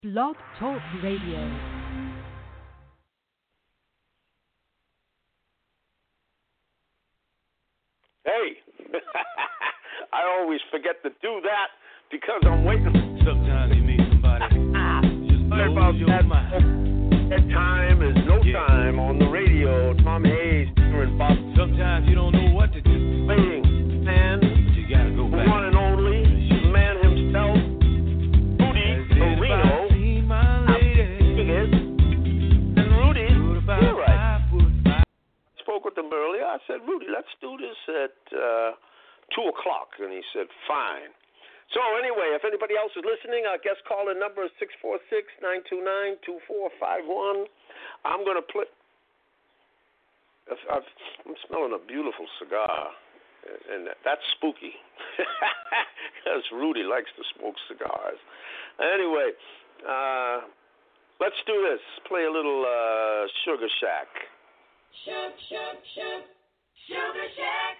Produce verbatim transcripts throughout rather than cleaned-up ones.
Blog Talk Radio. Hey, I always forget to do that because I'm waiting. Sometimes you meet somebody. Just Sorry about that. That time is no Yeah. time on the radio. Tom Hayes here in Boston. Sometimes you don't know what to do. Waiting, man. But you gotta go The back. one and only the man himself, Rudy Areno. Seen my lady. And Rudy, About you're right. five foot five. Spoke with him earlier. I said, Rudy, let's do this at uh, two o'clock. And he said, fine. So anyway, if anybody else is listening, our guest call-in number is six four six, nine two nine, two four five one. I'm going to play. I've, I'm smelling a beautiful cigar, and that's spooky because Rudy likes to smoke cigars. Anyway, uh, let's do this. Play a little uh, Sugar Shack. Shug, shug, shug, Sugar Shack.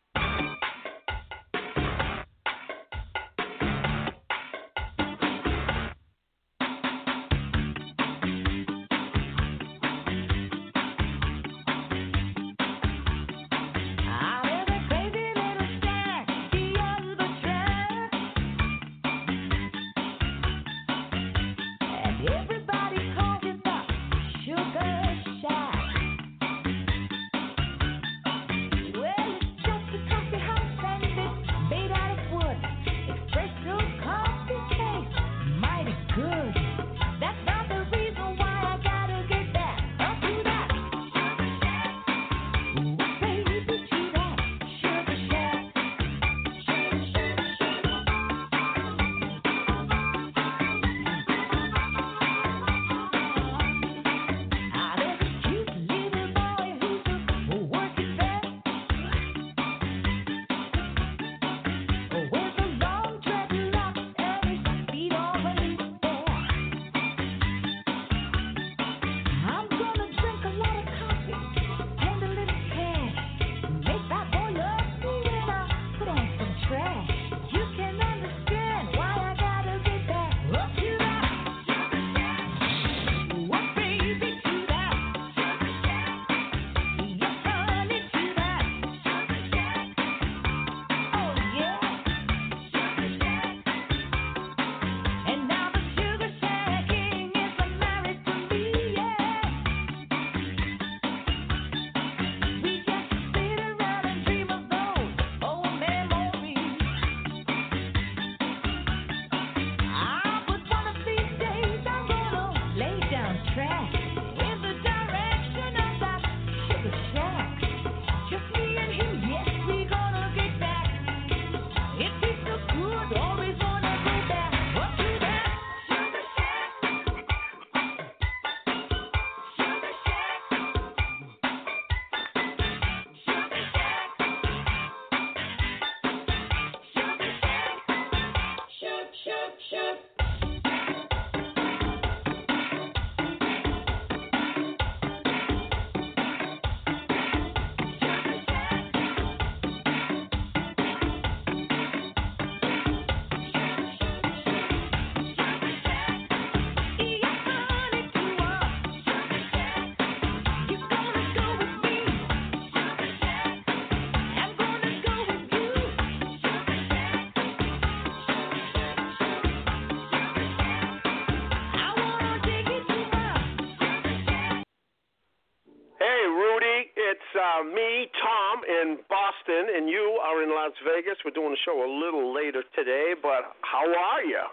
Uh, me, Tom, in Boston, and you are in Las Vegas. We're doing the show a little later today, but how are you?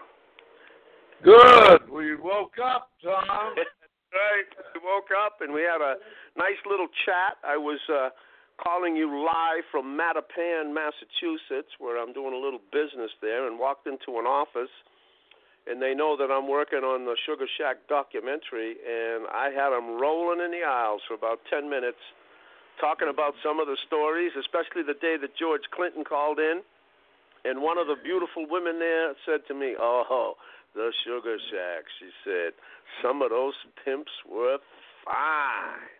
Good. We woke up, Tom. Right. We woke up, and we had a nice little chat. I was uh, calling you live from Mattapan, Massachusetts, where I'm doing a little business there, and walked into an office, and they know that I'm working on the Sugar Shack documentary, and I had them rolling in the aisles for about ten minutes, talking about some of the stories, especially the day that George Clinton called in. And one of the beautiful women there said to me, oh, the Sugar Shack. She said, some of those pimps were fine.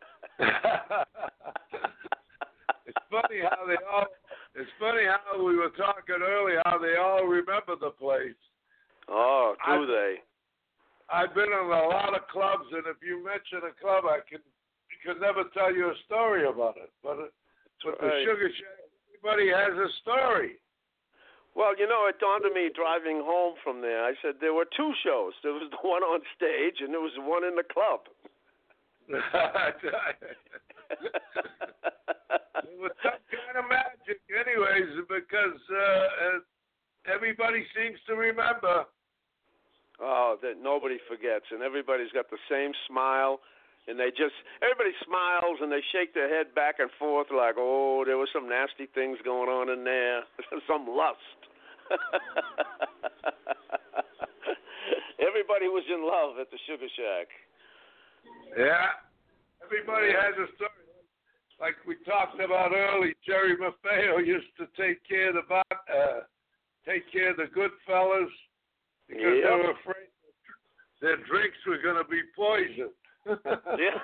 It's funny how they all, it's funny how we were talking earlier, how they all remember the place. Oh, do I, they? I've been in a lot of clubs, and if you mention a club, I can could never tell you a story about it. But uh, with the Right. Sugar Shack, everybody has a story. Well, you know, it dawned on me driving home from there. I said there were two shows. There was the one on stage, and there was the one in the club. There was some kind of magic, anyways, because uh, everybody seems to remember. Oh, that nobody forgets, and everybody's got the same smile, and they just everybody smiles and they shake their head back and forth like, oh, there was some nasty things going on in there, some lust. Everybody was in love at the Sugar Shack. Yeah, everybody has a story. Like we talked about early, Jerry Maffeo used to take care of the uh, take care of the good fellas because Yep. they were afraid their drinks were going to be poisoned. Yeah.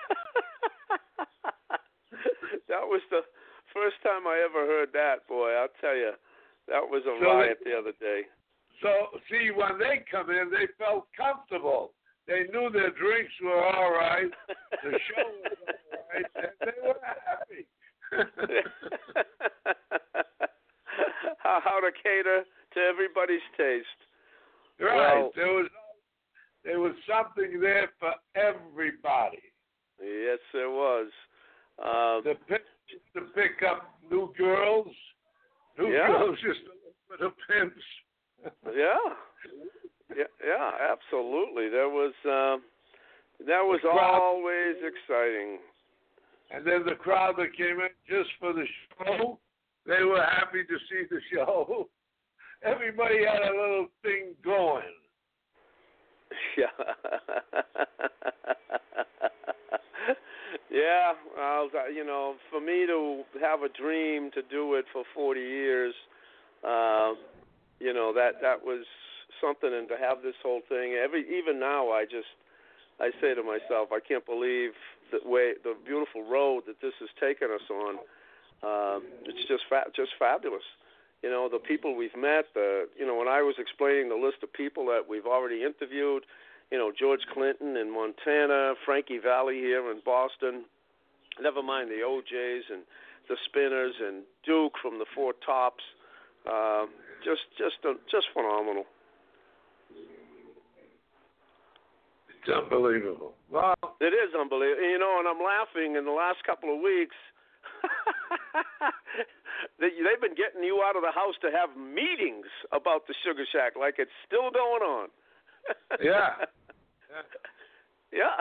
That was the first time I ever heard that, boy. I'll tell you, that was a So riot they- the other day. So, see, when they come in, they felt comfortable. They knew their drinks were all right, the show was all right, and they were happy. how, how to cater to everybody's taste. Right. Well, there was there was something there for everybody. Yes, there was. Um, The pimps used to pick up new girls. New Yeah. girls used to look for the pimps. yeah. Yeah, yeah, absolutely. There was um, that was The crowd- always exciting. And then the crowd that came in just for the show, they were happy to see the show. Everybody had a little thing going. Yeah. Yeah, well, you know, for me to have a dream to do it for forty years, uh, you know, that that was something, and to have this whole thing. Every even now, I just I say to myself, I can't believe the way the beautiful road that this has taken us on. Um, it's just fa- just fabulous. You know, the people we've met. The you know, when I was explaining the list of people that we've already interviewed. You know, George Clinton in Montana, Frankie Valli here in Boston, never mind the O Js and the Spinners and Duke from the Four Tops. Uh, just, just, uh, just phenomenal. It's unbelievable. Well, It is unbelievable. You know, and I'm laughing in the last couple of weeks. they, they've been getting you out of the house to have meetings about the Sugar Shack like it's still going on. yeah. Yeah.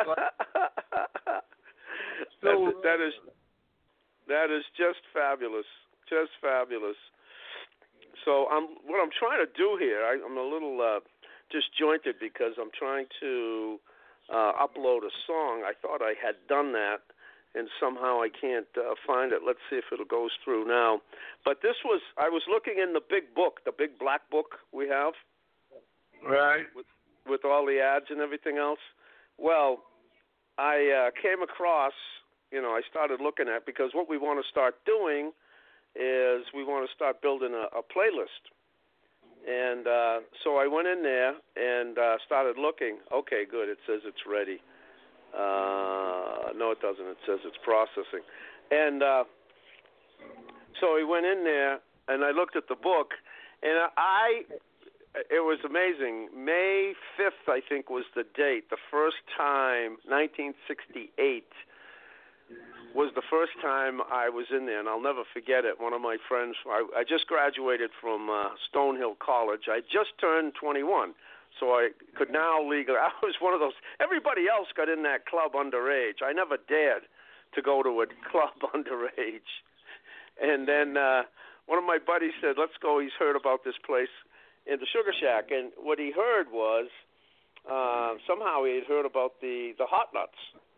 So, That's, that is that is just fabulous, just fabulous. So I'm what I'm trying to do here. I, I'm a little uh, disjointed because I'm trying to uh, upload a song. I thought I had done that, and somehow I can't uh, find it. Let's see if it goes through now. But this was I was looking in the big book, the big black book we have. right. With all the ads and everything else. Well, I uh, came across, you know, I started looking at, because what we want to start doing is we want to start building a, a playlist. And uh, so I went in there and uh, started looking. Okay, good. It says it's ready. Uh, no, it doesn't. It says it's processing. And uh, so I went in there and I looked at the book, and I... It was amazing. May fifth, I think, was the date. The first time, nineteen sixty-eight, was the first time I was in there, and I'll never forget it. One of my friends, I, I just graduated from uh, Stonehill College. I just turned twenty-one, so I could now legally. I was one of those. Everybody else got in that club underage. I never dared to go to a club underage. And then uh, one of my buddies said, let's go. He's heard about this place in the Sugar Shack, and what he heard was uh, somehow he had heard about the, the Hot Nuts,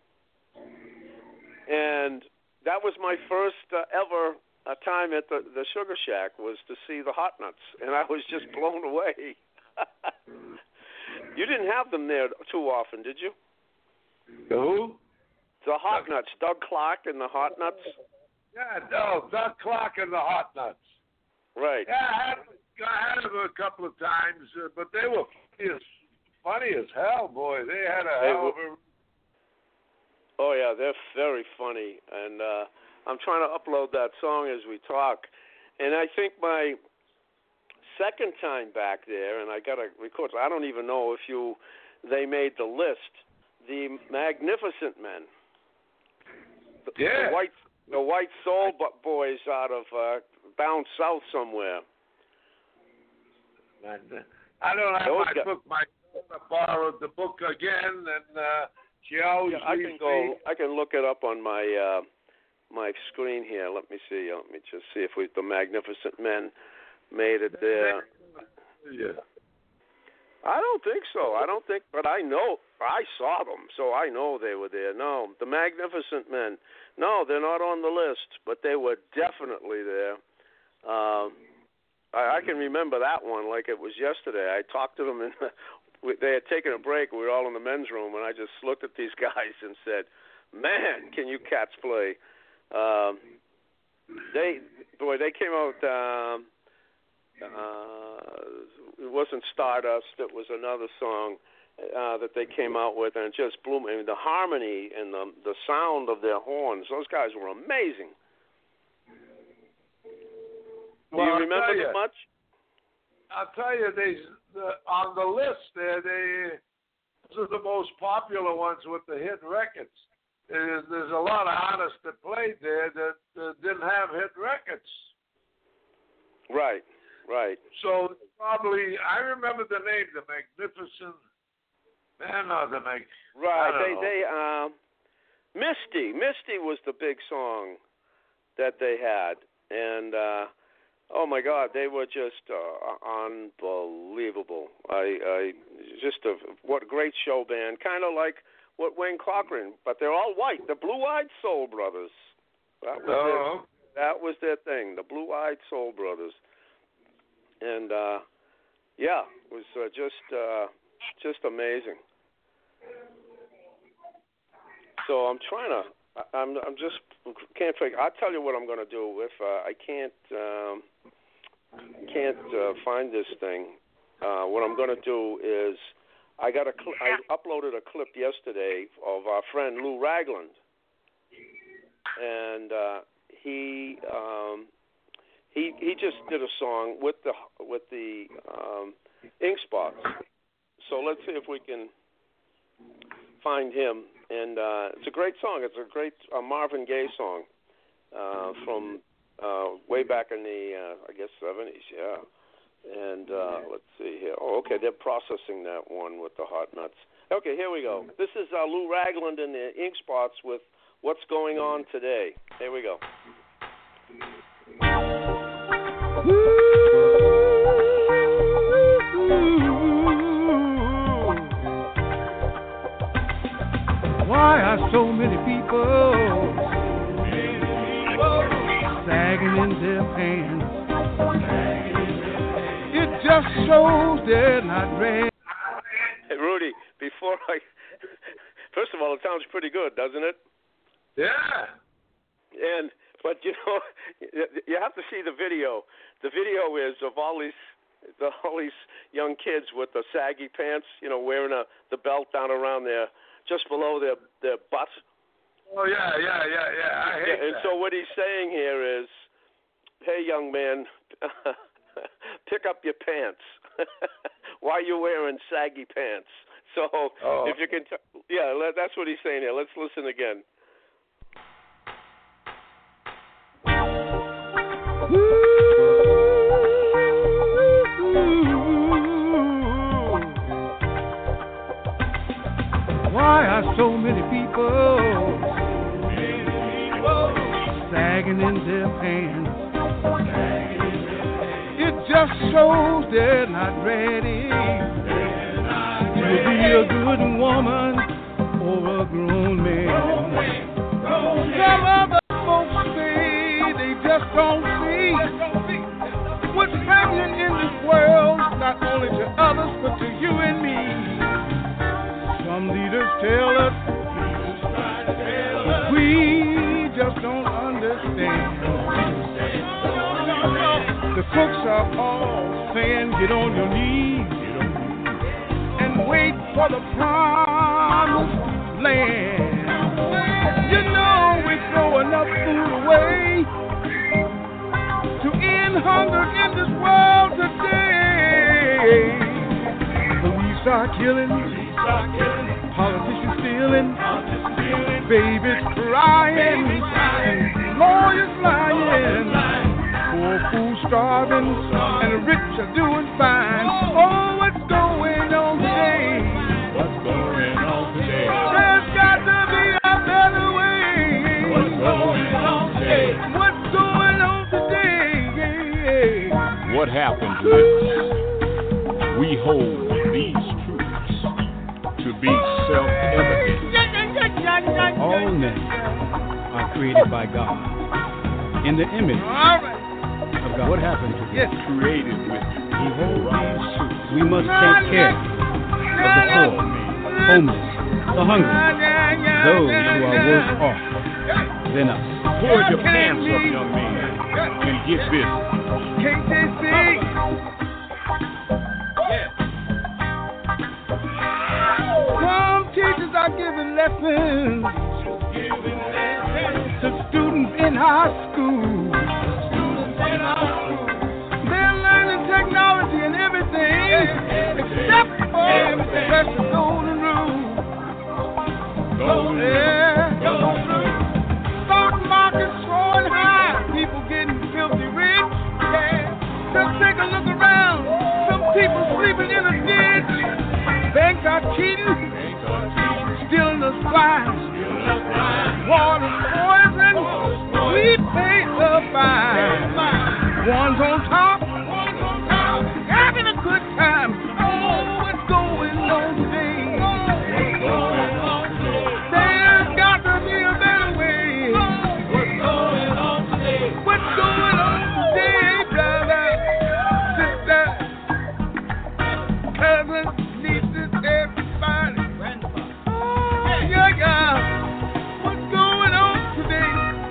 and that was my first uh, ever uh, time at the, the Sugar Shack, was to see the Hot Nuts, and I was just blown away. You didn't have them there too often, did you? Who? The Hot Nuts, Doug Clark and the Hot Nuts. Yeah, no, Doug Clark and the Hot Nuts. Right. Yeah, I had, I had them a couple of times, uh, but they were fierce, funny as hell, boy. They had a They hell of were- a... Oh yeah, they're very funny, and uh, I'm trying to upload that song as we talk. And I think my second time back there, and I got to record. I don't even know if you they made the list. The Magnificent Men. The, Yeah. the white the white soul bu- boys out of uh, down south somewhere. And, uh, I don't have Those my guys- book. My daughter borrowed the book again, and uh, she always Yeah, I can leaves go. me. I can look it up on my uh, my screen here. Let me see. Let me just see if we the Magnificent Men made it there. Yeah. I don't think so. I don't think, but I know I saw them, so I know they were there. No, the Magnificent Men. No, they're not on the list, but they were definitely there. Um, I, I can remember that one like it was yesterday. I talked to them, and they had taken a break. We were all in the men's room, and I just looked at these guys and said, "Man, can you cats play?" Um, they, boy, they came out. Um, uh, it wasn't Stardust. It was another song uh, that they came out with, and it just blew me. I mean, the harmony and the the sound of their horns. Those guys were amazing. Do Well, you I'll remember tell them you, much? I'll tell you, they the, on the list there, they those are the most popular ones with the hit records. There's, there's a lot of artists that played there that uh, didn't have hit records. Right, right. So probably, I remember the name, the Magnificent Man, or the Mag. Right. I don't They know. they um, Misty. Misty was the big song that they had, and uh, oh my God, they were just uh, unbelievable. I, I just a what a great show band, kind of like what Wayne Cochran, but they're all white. The Blue-Eyed Soul Brothers. That was Oh, their, that was their thing. The Blue-Eyed Soul Brothers, and uh, yeah, it was uh, just uh, just amazing. So I'm trying to. I'm. I'm just can't figure. I'll tell you what I'm going to do if uh, I can't. Um, can't uh, find this thing. Uh, what I'm going to do is I got a. Cl- I uploaded a clip yesterday of our friend Lou Ragland, and uh, he um, he he just did a song with the with the um, Ink Spots. So let's see if we can find him. And uh, it's a great song. It's a great uh, Marvin Gaye song uh, from uh, way back in the, uh, I guess, seventies, yeah. And uh, let's see here. Oh, okay, they're processing that one with the Hot Nuts. Okay, here we go. This is uh, Lou Ragland and the Ink Spots with What's Going On Today. Here we go. Why are so many people sagging in their pants? It just shows they're not ready. Hey, Rudy, before I... First of all, it sounds pretty good, doesn't it? yeah. And but you know, you have to see the video. The video is of all these, the, all these young kids with the saggy pants, you know, wearing a the belt down around their, just below their their butt. Oh yeah, yeah, yeah, yeah. I hate Yeah, and that. so what he's saying here is, hey, young man, pick up your pants. Why are you wearing saggy pants? So Oh. if you can, t- yeah, let- that's what he's saying here. Let's listen again. Why are so many people sagging in their pants? It just shows they're not ready to be a good woman or a grown man. Some other folks say they just don't see what's happening in this world, not only to others but to you and me. Some leaders tell us we just don't understand. The crooks are all saying get on your knees and wait for the promised land. You know we're throwing enough food away to end hunger in this world today. Police are killing, politicians stealing, babies crying, and lawyers lying. Poor fools starving, and the rich are doing fine. Oh, what's going on today? What's going on today? There's got to be a better way. What's going on today? What's going on today? What happens next? We hold these truths to be self-evident. All men are created by God in the image of God. What happened to Yes, created with We hold these truths. We must take care of the poor, homeless, the hungry, those who are worse off than us. Pull your pants up, young man, and get busy. Can't they see? Some teachers are giving lessons to students in high school. They're learning technology and everything except for the precious golden rule. Yeah. Stock market soaring high, people getting filthy rich. Yeah. Just take a look around. Some people sleeping in a ditch. Banks are cheating, stealing the supplies. Water poison, we pay the fine. One's on top, having a good time. Oh, what's going on today? There's got to be a better way. What's going on today? What's going on today, brother, sister, cousin, nieces, everybody? Oh, yeah, yeah. What's going on today?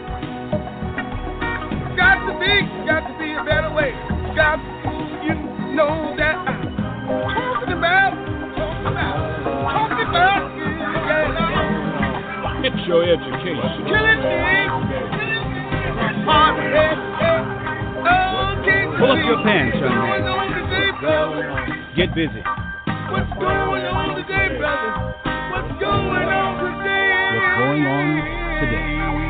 Got to be, got to be a better way. Got to, you know that I'm talking about, talking about, talking about, yeah. Get your education. Killing me. Heart, head, head. Okay, Pull up your pants, young What's man. going on today, brother? Get busy. What's going on today, brother? What's going on today? What's going on today?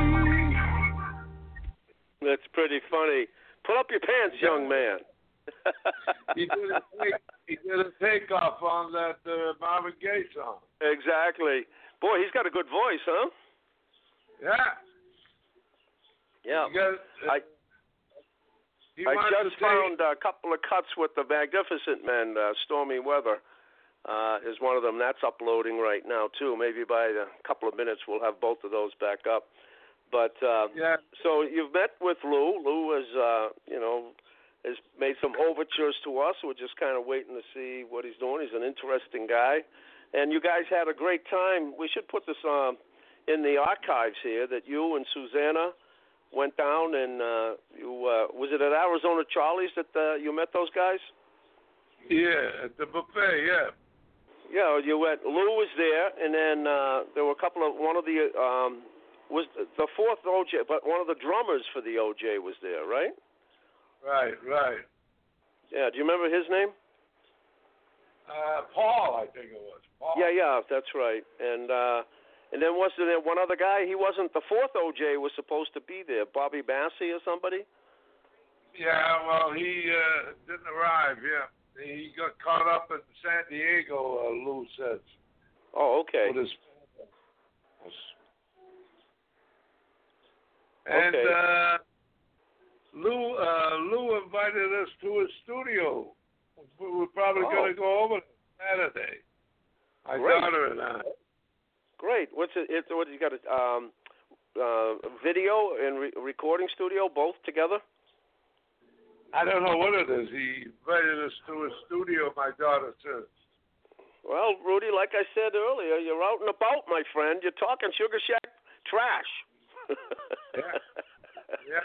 That's pretty funny. Pull up your pants, young man. He did a take, he did a takeoff on that uh, Marvin Gaye song. Exactly. Boy, he's got a good voice, huh? Yeah. Yeah. He got, uh, I he I wants just to take- found a couple of cuts with the Magnificent Men, uh, Stormy Weather. Uh, is one of them. That's uploading right now, too. Maybe by a couple of minutes we'll have both of those back up. But, uh, Yeah. so you've met with Lou. Lou has, uh, you know, has made some overtures to us. We're just kind of waiting to see what he's doing. He's an interesting guy. And you guys had a great time. We should put this um, in the archives here, that you and Susanna went down and uh, you uh, was it at Arizona Charlie's that uh, you met those guys? Yeah, at the buffet, yeah. Yeah, you went. Lou was there, and then uh, there were a couple of one of the um, was the fourth O J, but one of the drummers for the O J was there, right? Right, right. Yeah. Do you remember his name? Uh, Paul, I think it was. Paul. Yeah, yeah, that's right. And uh, and then was there one other guy? He wasn't. The fourth O J was supposed to be there. Bobby Massey or somebody? Yeah, well, he uh, didn't arrive, yeah. He got caught up in San Diego, uh, Lou says. Oh, okay. With his and Okay. uh, Lou, uh, Lou invited us to his studio. We We're probably Oh. going to go over Saturday. My Great. daughter and I. Great. What's it? it what you got? A um, uh, video and re- recording studio both together? I don't know what it is. He invited us to his studio, my daughter says. Well, Rudy, like I said earlier, you're out and about, my friend. You're talking Sugar Shack trash. Yeah. Yeah.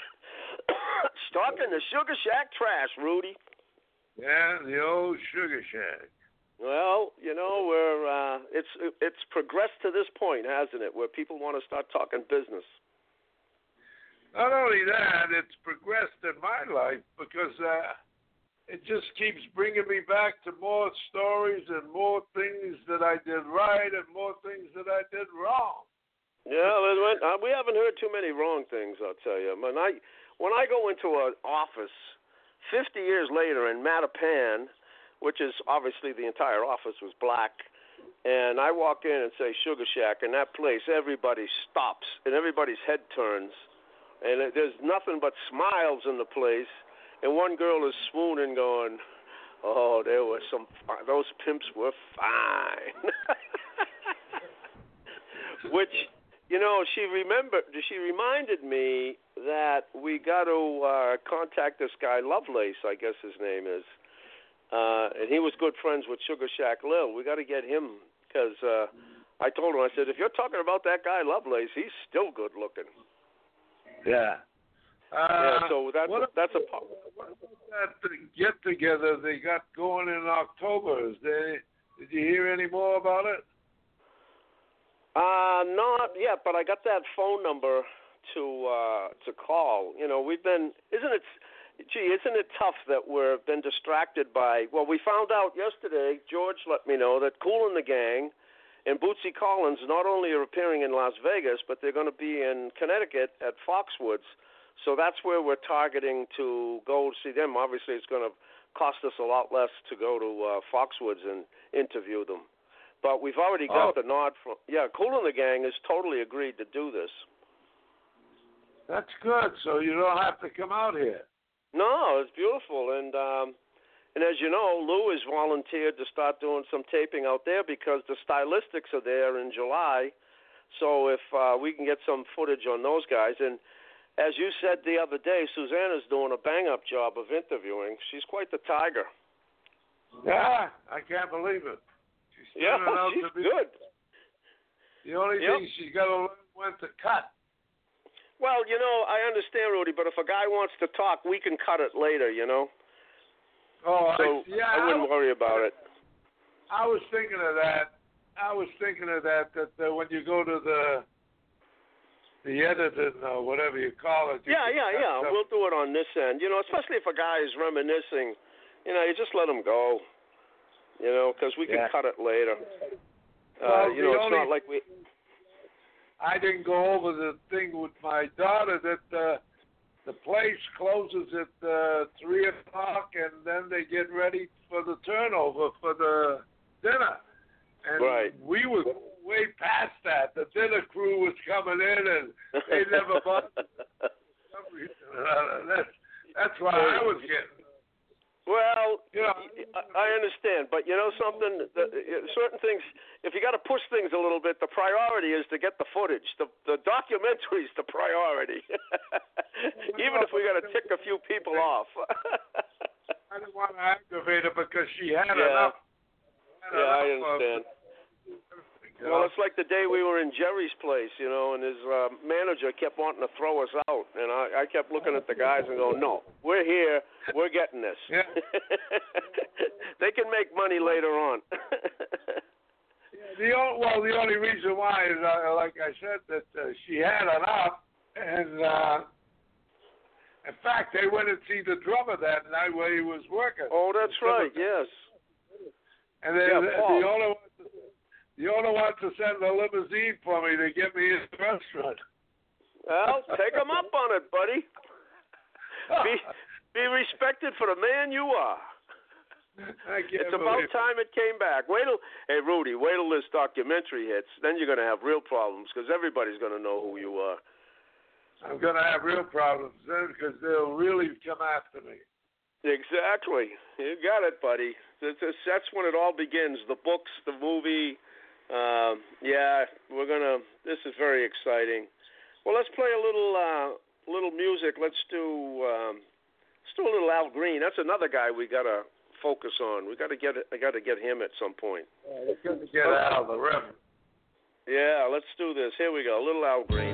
Talking the Sugar Shack trash, Rudy. Yeah, the old Sugar Shack. Well, you know, we're uh, it's it's progressed to this point, hasn't it, where people want to start talking business. Not only that, it's progressed in my life because uh, it just keeps bringing me back to more stories and more things that I did right and more things that I did wrong. Yeah, we haven't heard too many wrong things, I'll tell you. When I when I go into an office fifty years later in Mattapan, which is obviously the entire office was black, and I walk in and say Sugar Shack, and that place, everybody stops, and everybody's head turns, and there's nothing but smiles in the place, and one girl is swooning going, oh, there were some, those pimps were fine. Which, you know, she remembered, she reminded me that we got to uh, contact this guy, Lovelace, I guess his name is. Uh, and he was good friends with Sugar Shack Lil. We got to get him because uh, I told him, I said, if you're talking about that guy Lovelace, he's still good looking. Yeah. Uh, yeah. So that's a, that's a. What about that get together they got going in October? Is they, did you hear any more about it? Uh, not yet, but I got that phone number to uh, to call. You know, we've been, isn't it? Gee, isn't it tough that we've been distracted by, well, we found out yesterday, George let me know, that Kool and the Gang and Bootsy Collins not only are appearing in Las Vegas, but they're going to be in Connecticut at Foxwoods. So that's where we're targeting to go see them. Obviously, it's going to cost us a lot less to go to uh, Foxwoods and interview them. But we've already got oh. the nod from, yeah, Kool and the Gang has totally agreed to do this. That's good, so you don't have to come out here. No, it's beautiful, and um, and as you know, Lou has volunteered to start doing some taping out there because the stylistics are there in July. So if uh, we can get some footage on those guys, and as you said the other day, Susanna's doing a bang-up job of interviewing. She's quite the tiger. Yeah, I can't believe it. She's yeah, out she's to be, good. The only yep. thing she's got to learn when to cut. Well, you know, I understand, Rudy, but if a guy wants to talk, we can cut it later, you know? Oh, so I, yeah. I wouldn't I, worry about it. I was thinking of that. I was thinking of that, that uh, when you go to the the editing or whatever you call it. You yeah, yeah, yeah. Stuff. We'll do it on this end. You know, especially if a guy is reminiscing, you know, you just let him go, you know, because we can yeah. cut it later. Uh, well, you know, it's only... not like we... I didn't go over the thing with my daughter that uh, the place closes at uh, three o'clock, and then they get ready for the turnover for the dinner. And right. we were way past that. The dinner crew was coming in, and they never bought. that's that's why I was getting. Well, you know, I understand, but you know something? The, certain things, if you got to push things a little bit, the priority is to get the footage. The the documentary is the priority, even if we got to tick a few people off. I didn't want to aggravate her because she had yeah. enough. Had yeah, enough I understand. Of, Well, it's like the day we were in Jerry's place, you know, and his uh, manager kept wanting to throw us out, and I, I kept looking at the guys and going, "No, we're here, we're getting this." Yeah. They can make money later on. the o- well, the only reason why is, uh, like I said, that uh, she had enough, and uh, in fact, they went and see the drummer that night where he was working. Oh, that's right. Yes. And then yeah, the, the owner. The owner wants to send a limousine for me to get me in the restaurant. Well, take him up on it, buddy. Be be respected for the man you are. I can't it's about it. time it came back. Wait till, hey, Rudy, wait till this documentary hits. Then you're going to have real problems because everybody's going to know who you are. I'm going to have real problems then because they'll really come after me. Exactly. You got it, buddy. That's, that's when it all begins. The books, the movie. Um, yeah, we're gonna. This is very exciting. Well, let's play a little, uh, little music. Let's do, um, let's do a little Al Green. That's another guy we gotta focus on. We gotta get it. I gotta get him at some point. Yeah, we're gonna get Al, the Reverend. Yeah, let's do this. Here we go. A little Al Green.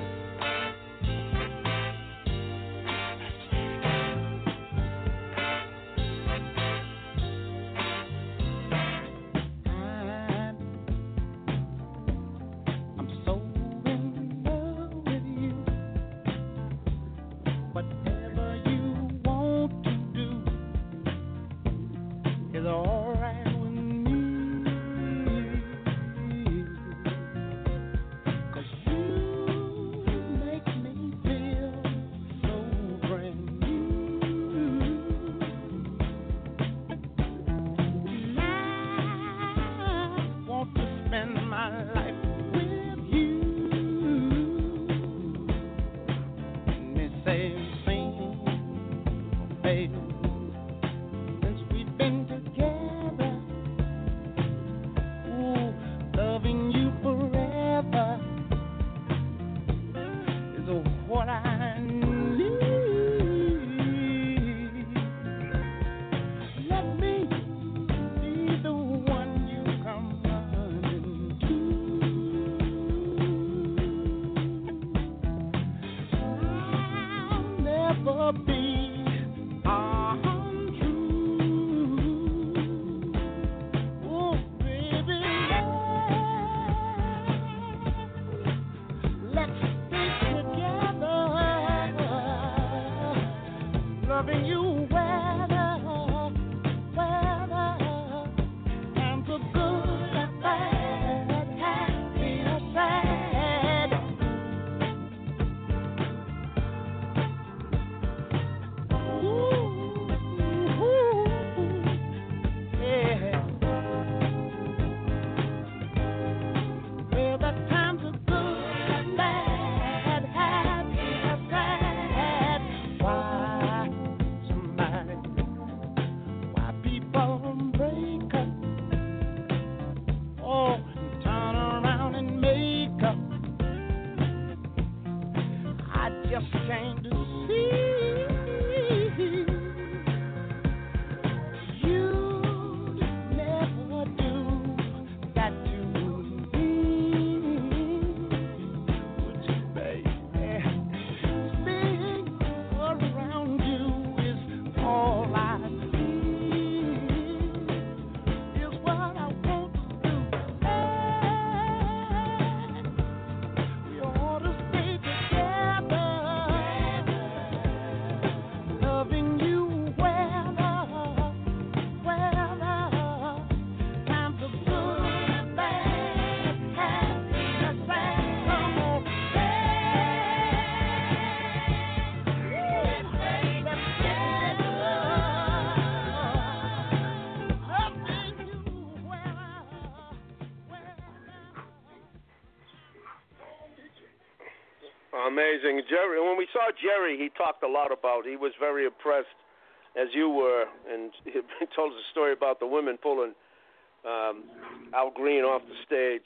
Amazing. Jerry, when we saw Jerry, he talked a lot about, he was very impressed, as you were, and he told us a story about the women pulling um, Al Green off the stage.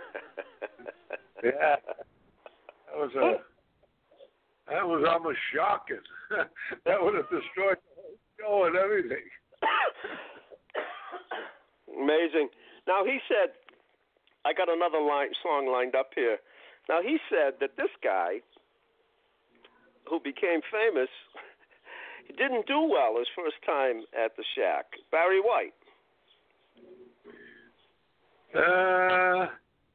Yeah. That was a, that was almost shocking. That would have destroyed the whole show and everything. Amazing. Now, he said, I got another line, song lined up here. Now, he said that this guy, who became famous, he didn't do well his first time at the Shack. Barry White. Uh,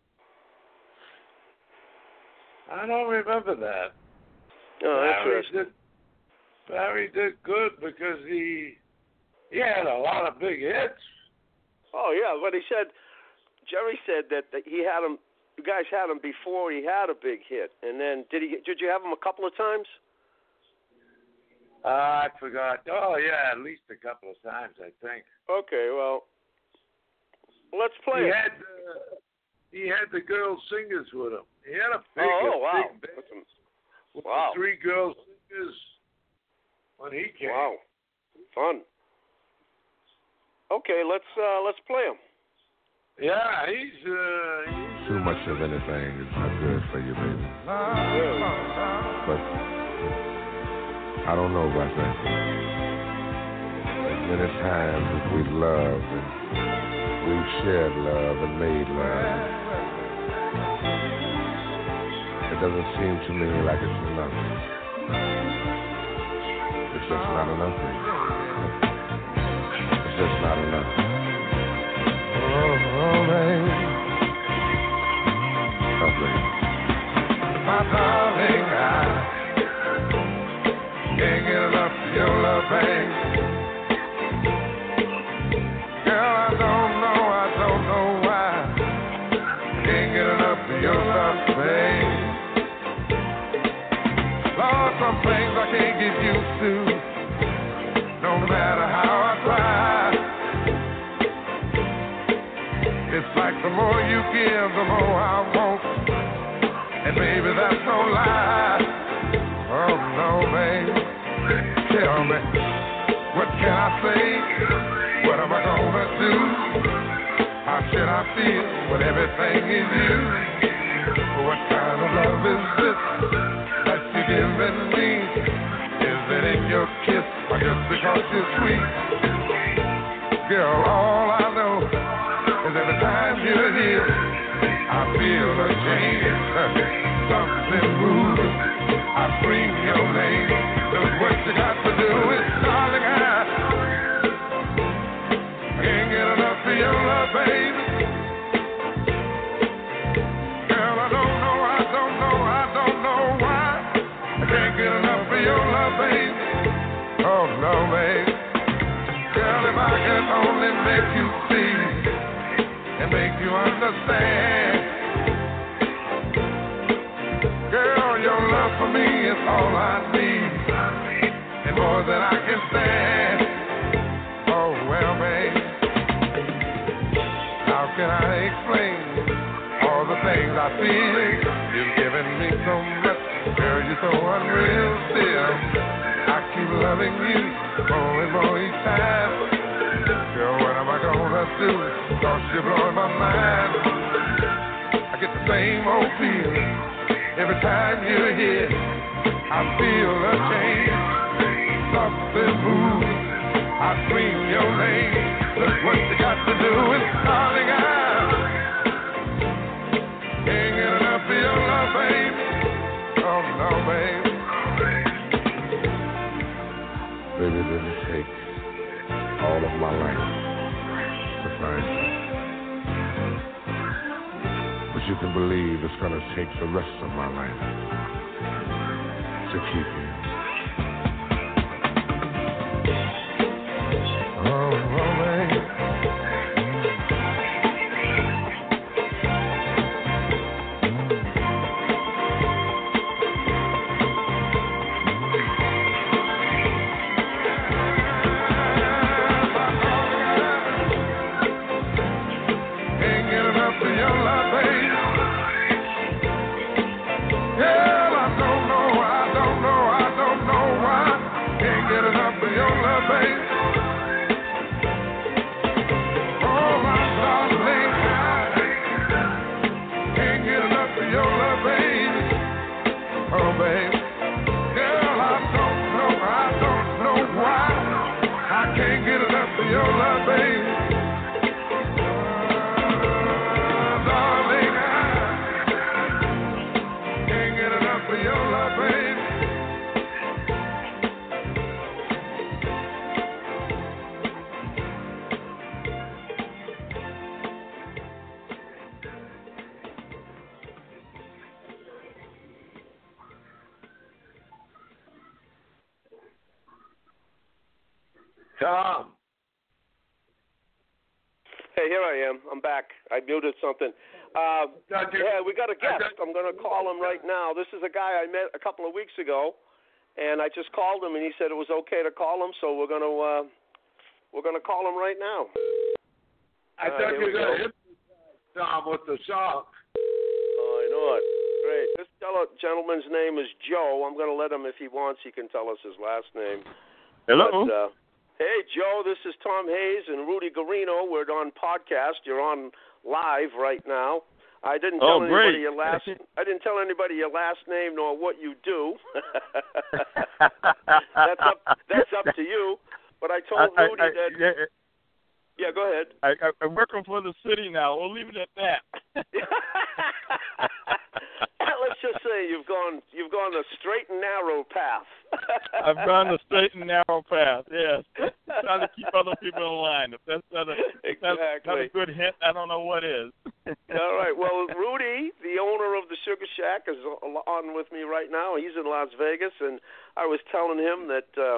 I don't remember that. Oh, Barry interesting. did, Barry did good because he he had a lot of big hits. Oh, yeah, but he said, Jerry said that, that he had him, you guys had him before he had a big hit. And then, did he? Did you have him a couple of times? Uh, I forgot. Oh, yeah, at least a couple of times, I think. Okay, well, let's play He it. had, uh, he had the girl singers with him. He had a big, Oh, a wow. big band That's am- with wow. the three girl singers when he came. Wow, fun. Okay, let's uh, let's play him. Yeah, he's, uh, he's Too much of anything is not good for you, baby. But I don't know about that. As many times as we've loved and we've shared love and made love, it doesn't seem to me like it's enough. It's just not enough. It's just not enough. Oh, oh baby. Oh, baby. My darling, I can't get enough of your love, baby. Girl, I don't know, I don't know why. Can't get enough of your love, baby. Lord, some things I can't get used to, no matter how I try. It's like the more you give, the more I want. And baby, that's no lie. Oh, no, baby. Tell me, what can I say? What am I gonna do? How should I feel when everything is you? What kind of love is this that you're giving me? Is it in your kiss or just because you're sweet? Girl, all I know is every time you're here, I feel a change. Something moves. I scream your name. Look what you got to do is, darling, I can't get enough of your love, baby. Girl, I don't know, I don't know, I don't know why. I can't get enough of your love, baby. Oh, no, baby. Girl, if I could only make you see and make you understand. Girl, your love for me is all I need, and more than I can stand. Oh, well, babe, how can I explain all the things I feel? You've given me so much, girl, you're so unreal still. I keep loving you more and more each time. Girl, what am I gonna do? Cause you're blowing my mind. I get the same old feeling every time you're here. I feel a change. Something moves. I scream your name. Look what you got to do is, darling, I can't get enough of your love, baby. Oh, no, baby. Baby, it didn't take all of my life to find you. But you can believe it's gonna take the rest of my life to keep you. Oh, oh, baby. Can't get enough of your love, baby. Girl, I Tom. Hey, here I am. I'm back. I muted something. Uh, yeah, we got a guest. I'm going to call him right now. This is a guy I met a couple of weeks ago, and I just called him, and he said it was okay to call him. So we're going to uh, we're going to call him right now. I uh, thought you were going to hit Tom with the song. Oh, I know it. Great. This gentleman's name is Joe. I'm going to let him, if he wants, he can tell us his last name. Hello. But, uh, hey, Joe, this is Tom Hayes and Rudy Guarino. We're on podcast. You're on live right now. I didn't tell oh, anybody great. your last. I didn't tell anybody your last name nor what you do. that's up. That's up to you. But I told I, Rudy I, I, that. Yeah, yeah, go ahead. I, I, I'm working for the city now. We'll leave it at that. Let's just say you've gone. You've gone a straight and narrow path. I've gone the straight and narrow path. Yes, trying to keep other people in line. If that's not a, exactly. that's not a good hint, I don't know what is. All right. Well, Rudy, the owner of the Sugar Shack, is on with me right now. He's in Las Vegas, and I was telling him that. Uh,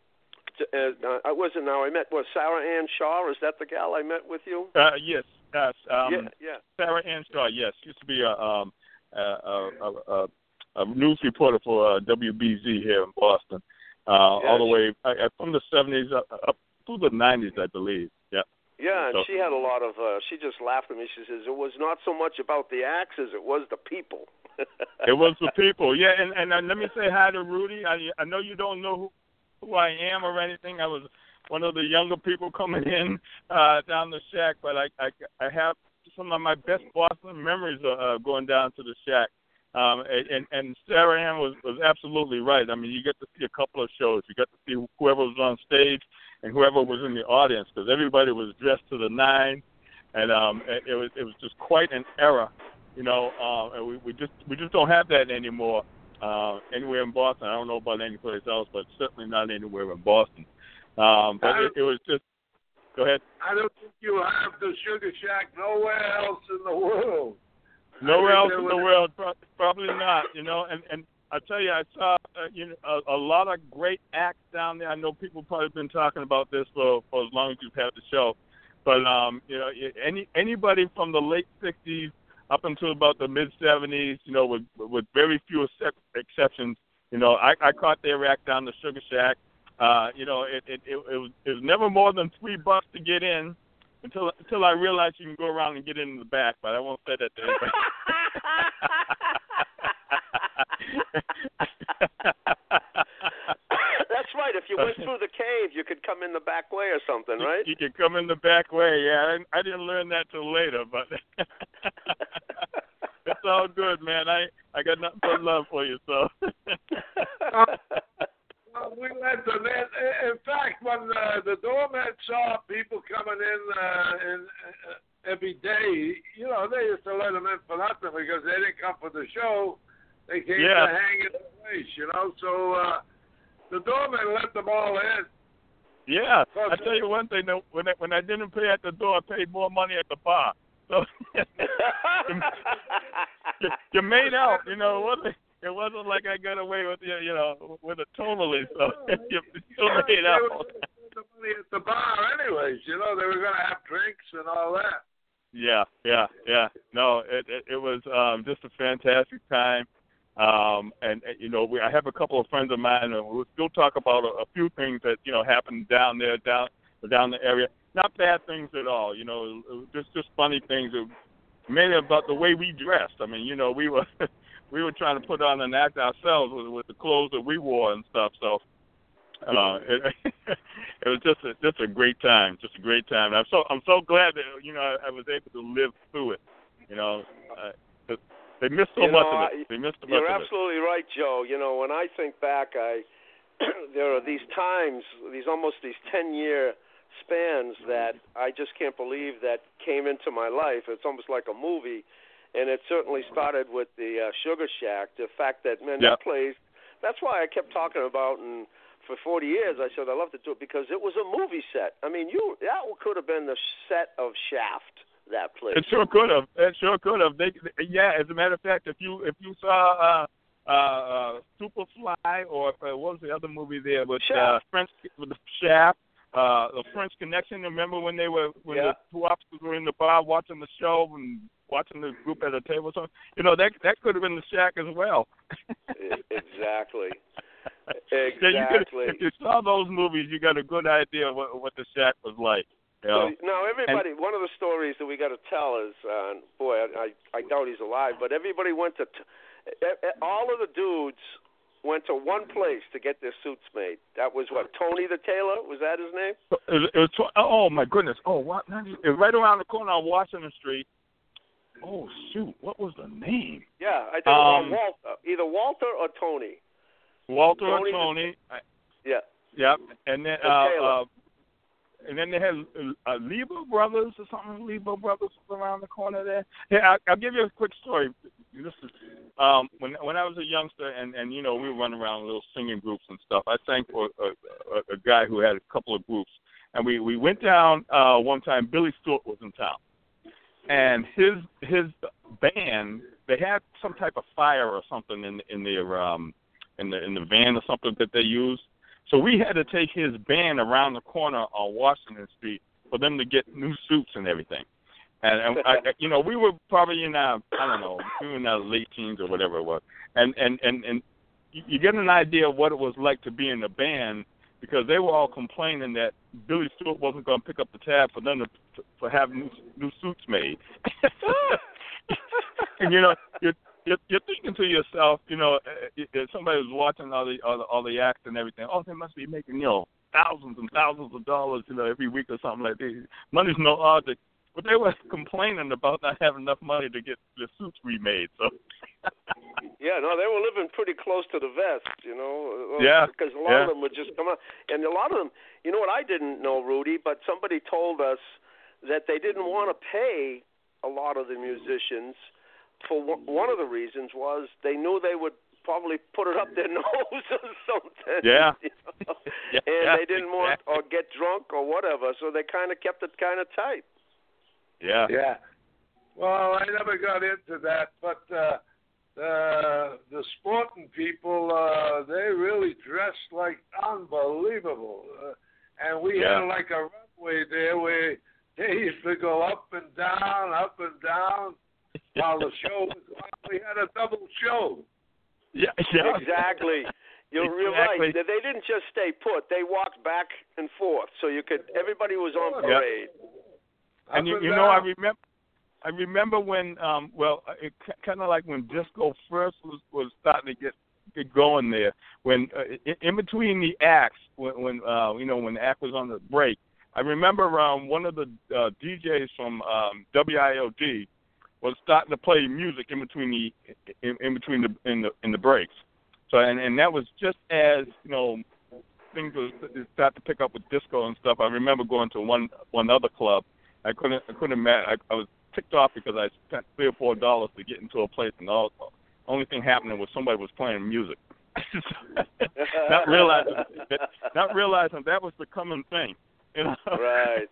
uh, I wasn't now. I met what Sarah Ann Shaw. Is that the gal I met with you? Uh, yes. Yes. Um, yeah. Yeah. Sarah Ann Shaw. Yes, used to be a. Um, A, a, a, a news reporter for uh, W B Z here in Boston, uh, yeah, all the way uh, from the seventies up, up through the nineties, I believe. Yeah. Yeah, and so, she had a lot of. Uh, she just laughed at me. She says it was not so much about the axes; it was the people. It was the people. Yeah, and and uh, let me say hi to Rudy. I I know you don't know who, who I am or anything. I was one of the younger people coming in uh, down the shack, but I I, I have. Some of my best Boston memories are uh, going down to the shack. Um, and, and Sarah Ann was, was absolutely right. I mean, you get to see a couple of shows. You get to see whoever was on stage and whoever was in the audience, because everybody was dressed to the nine, and um, it, it was it was just quite an era, you know. Um, and we, we just we just don't have that anymore uh, anywhere in Boston. I don't know about any place else, but certainly not anywhere in Boston. Um, but it, it was just. Go ahead. I don't think you have the Sugar Shack nowhere else in the world. Nowhere else in the world, probably not. You know, and and I tell you, I saw uh, you know a, a lot of great acts down there. I know people probably been talking about this for for as long as you've had the show, but um, you know, any anybody from the late sixties up until about the mid seventies, you know, with with very few exceptions, you know, I, I caught their act down the Sugar Shack. Uh, you know, it it, it it was it was never more than three bucks to get in until until I realized you can go around and get in the back, but I won't say that to anybody. That's right. If you went through the cave, you could come in the back way or something, right? You, you could come in the back way. Yeah, I, I didn't learn that till later, but it's all good, man. I I got nothing but love for you, so. Well, we let them in. In fact, when uh, the doorman saw people coming in, uh, in uh, every day, you know, they used to let them in for nothing because they didn't come for the show. They came yeah. to hang in the place, you know. So uh, the doorman let them all in. Yeah, I tell you one thing. When I, when I didn't pay at the door, I paid more money at the bar. So you, you made out, you know what? It wasn't like I got away with you, you know, with it totally. So you still yeah, made out. out. The money at the bar, anyways. You know, they were going to have drinks and all that. Yeah, yeah, yeah. No, it it, it was um, just a fantastic time. Um, and, and you know, we, I have a couple of friends of mine, and we'll still talk about a, a few things that you know happened down there, down down the area. Not bad things at all. You know, just just funny things. Mainly about the way we dressed. I mean, you know, we were. We were trying to put on an act ourselves with, with the clothes that we wore and stuff. So uh, it, it was just a, just a great time, just a great time. I'm so I'm so glad that you know I, I was able to live through it. You know, uh, they missed so you much know, of it. They missed so You're much of absolutely it. right, Joe. You know, when I think back, I there are these times, these almost these ten year spans that I just can't believe that came into my life. It's almost like a movie. And it certainly started with the uh, Sugar Shack. The fact that, man, yeah. that place, that's why I kept talking about, and for forty years I said I love to do it, because it was a movie set. I mean, you that could have been the set of Shaft, that place. It sure could have. It sure could have. They, yeah, as a matter of fact, if you if you saw uh, uh, uh, Superfly or uh, what was the other movie there with uh, French, with the Shaft, uh, the French Connection. Remember when they were when yeah. the two officers were in the bar watching the show and watching the group at a table? So you know that that could have been the Shack as well. Exactly. Exactly. Yeah, you could, if you saw those movies, you got a good idea of what, what the Shack was like. You know? So, now, everybody, and, one of the stories that we got to tell is, uh, boy, I, I doubt he's alive, but everybody went to, t- all of the dudes went to one place to get their suits made. That was what, Tony the Tailor? Was that his name? It, it was, oh, my goodness. Oh, what? It was right around the corner on Washington Street. Oh, shoot. What was the name? Yeah, I think um, it was Walter. Either Walter or Tony. Walter Tony or Tony. The, yeah. Yep. And then, the uh, uh, and then they had uh, Lebo Brothers or something. Lebo Brothers around the corner there. Yeah, I, I'll give you a quick story. This is um, when when I was a youngster, and, and you know we were running around little singing groups and stuff. I sang for a, a, a guy who had a couple of groups, and we, we went down uh, one time. Billy Stewart was in town, and his his band, they had some type of fire or something in in their um in the in the van or something that they used. So we had to take his band around the corner on Washington Street for them to get new suits and everything. And, and I, you know, we were probably in our, I don't know, we were in our late teens or whatever it was. And and and and you, you get an idea of what it was like to be in a band, because they were all complaining that Billy Stewart wasn't going to pick up the tab for them to for having new, new suits made. And you know, you're, you're you're thinking to yourself, you know, if somebody was watching all the all the, all the acts and everything, oh, they must be making, you know, thousands and thousands of dollars, you know, every week or something like that. Money's no object. But they were complaining about not having enough money to get the suits remade. So. Yeah, no, they were living pretty close to the vest, you know. Yeah. Because a lot yeah. of them would just come out. And a lot of them, you know what I didn't know, Rudy, but somebody told us that they didn't want to pay a lot of the musicians. For one of the reasons was they knew they would probably put it up their nose or something. Yeah. You know? yeah and yeah, they didn't exactly. want or get drunk or whatever, so they kind of kept it kind of tight. Yeah. Yeah. Well, I never got into that, but uh, the the sporting people, uh, they really dressed like unbelievable, uh, and we yeah. had like a runway there where they used to go up and down, up and down. While the show was on, we had a double show. Yeah, yeah. Exactly. You're, exactly. you're right. They didn't just stay put. They walked back and forth, so you could. Everybody was on parade. Yep. And you, you know, I remember, I remember when, um, well, it kind of like when disco first was, was starting to get get going there. When uh, in, in between the acts, when, when uh, you know, when the act was on the break, I remember um, one of the uh, D Js from um, W I L D was starting to play music in between the in, in between the in the in the breaks. So and, and that was just as, you know, things was start to pick up with disco and stuff. I remember going to one one other club. I couldn't I couldn't imagine. I, I was ticked off because I spent three or four dollars to get into a place, and all the only thing happening was somebody was playing music. not realizing that, not realizing that was the common thing. You know? Right.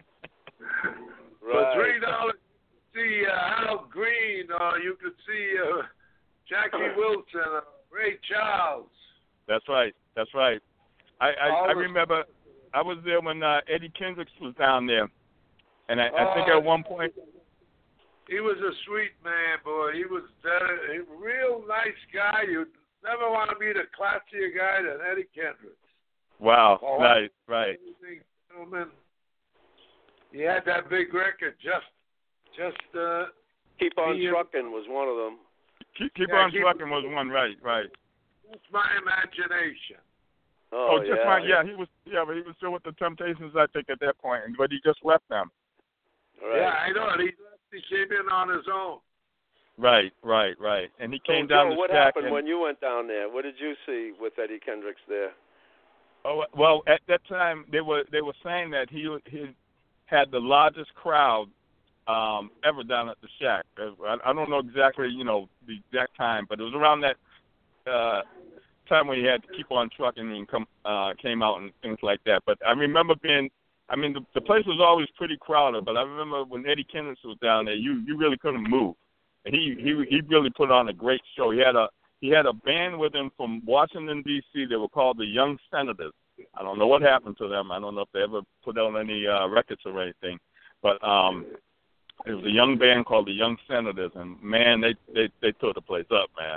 For three dollars, see uh, Al Green, or you could see uh, Jackie Wilson, uh, Ray Charles. That's right. That's right. I I, I remember I was there when uh, Eddie Kendricks was down there, and I, I think uh, at one point he was a sweet man, boy. He was uh, a real nice guy. You'd never want to meet a classier guy than Eddie Kendricks. Wow. Oh, right. Right. Gentlemen, he had that big record. Just, just uh, Keep on he, Trucking was one of them. Keep, keep yeah, on keep, Trucking was one. Right. Right. That's my imagination. Oh, oh just yeah. my, yeah. He was yeah, but he was still with the Temptations, I think, at that point, but he just left them. Right. Yeah, I know. He left. He came in on his own. Right, right, right. And he came so, down Joe, the what shack happened and, when you went down there? What did you see with Eddie Kendricks there? Oh well, at that time they were they were saying that he he had the largest crowd um, ever down at the shack. I, I don't know exactly, you know, the exact time, but it was around that uh, time when he had to keep on trucking and come uh, came out and things like that. But I remember being, I mean, the, the place was always pretty crowded. But I remember when Eddie Kendricks was down there, you you really couldn't move. And he he he really put on a great show. He had a He had a band with him from Washington, D C They were called the Young Senators. I don't know what happened to them. I don't know if they ever put out any uh, records or anything. But um, it was a young band called the Young Senators, and man, they they they tore the place up, man.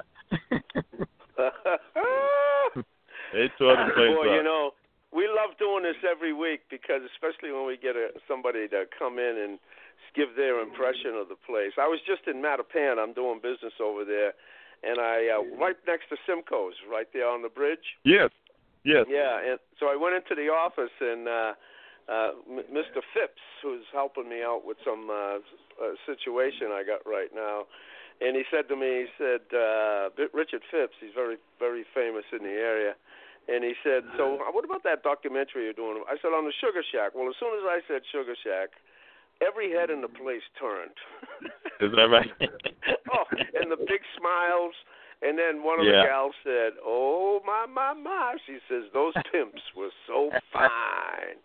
They tore the place well, up. you know, we love doing this every week because, especially when we get a, somebody to come in and give their impression of the place. I was just in Mattapan. I'm doing business over there, and I uh, right next to Simcoe's, right there on the bridge. Yes, yes. Yeah, and so I went into the office, and uh, uh, Mister Phipps, who's helping me out with some uh, uh, situation I got right now, and he said to me, he said, uh, Richard Phipps, he's very, very famous in the area. And he said, so what about that documentary you're doing? I said, on the Sugar Shack. Well, as soon as I said Sugar Shack, every head in the place turned. Is that right? Oh, and the big smiles. And then one of yeah. the gals said, oh, my, my, my. She says, those pimps were so fine.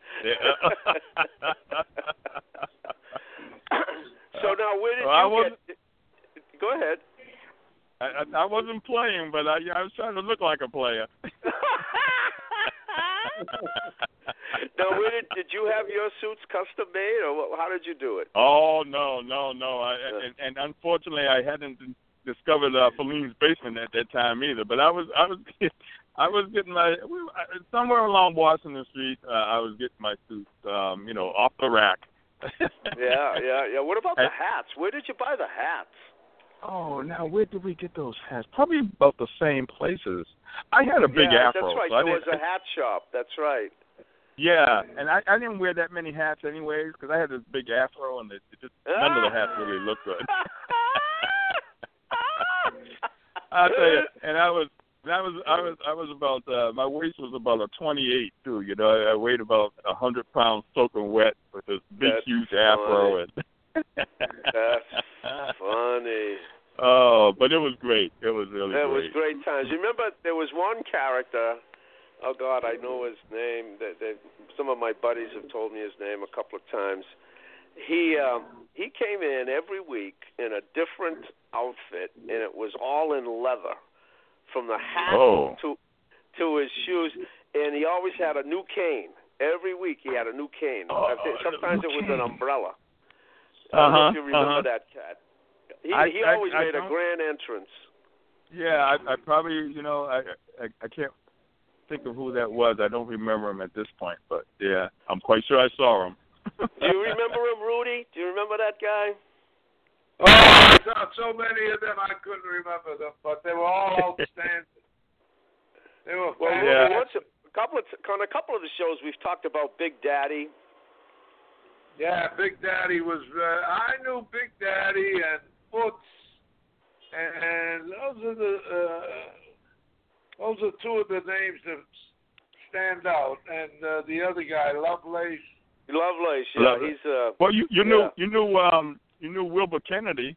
So now where did well, you get... Go ahead. I, I wasn't playing, but I, I was trying to look like a player. Now, where did, did you have your suits custom made, or how did you do it? Oh no, no, no! I, yeah. and, and unfortunately, I hadn't discovered uh, Feline's basement at that time either. But I was, I was, I was getting my somewhere along Washington Street. Uh, I was getting my suits, um, you know, off the rack. yeah, yeah, yeah. What about the hats? Where did you buy the hats? Oh, now where did we get those hats? Probably about the same places. I had a big yeah, afro. That's right. So there I was a hat shop. That's right. Yeah, and I, I didn't wear that many hats anyways because I had this big afro, and it, it just none of the hats really looked good. I'll tell you, and I was, I was, I was, I was about uh, my waist was about a twenty-eight too. You know, I, I weighed about a hundred pounds soaking wet with this big, That's huge funny. afro. And That's funny. Oh, but it was great. It was really it great. It was great times. You remember there was one character. Oh God, I know his name. That, that some of my buddies have told me his name a couple of times. He um, he came in every week in a different outfit, and it was all in leather, from the hat oh. to to his shoes, and he always had a new cane. Every week he had a new cane. Oh, Sometimes it was an umbrella. I Uh-huh, don't know if you remember uh-huh. that cat. He I, he I, always I made don't... a grand entrance. Yeah, I, I probably, you know, I, I I can't think of who that was. I don't remember him at this point, but yeah, I'm quite sure I saw him. Do you remember him, Rudy? Do you remember that guy? Oh, I saw so many of them I couldn't remember them, but they were all outstanding. They were well, fantastic. yeah. Once a, a couple of on a couple of the shows we've talked about Big Daddy. Yeah, Big Daddy was. Uh, I knew Big Daddy and Foots, and those are the uh, those are two of the names that stand out. And uh, the other guy, Lovelace. Lovelace, yeah, Love he's. Uh, well, you you yeah. knew you knew um you knew Wilbur Kennedy.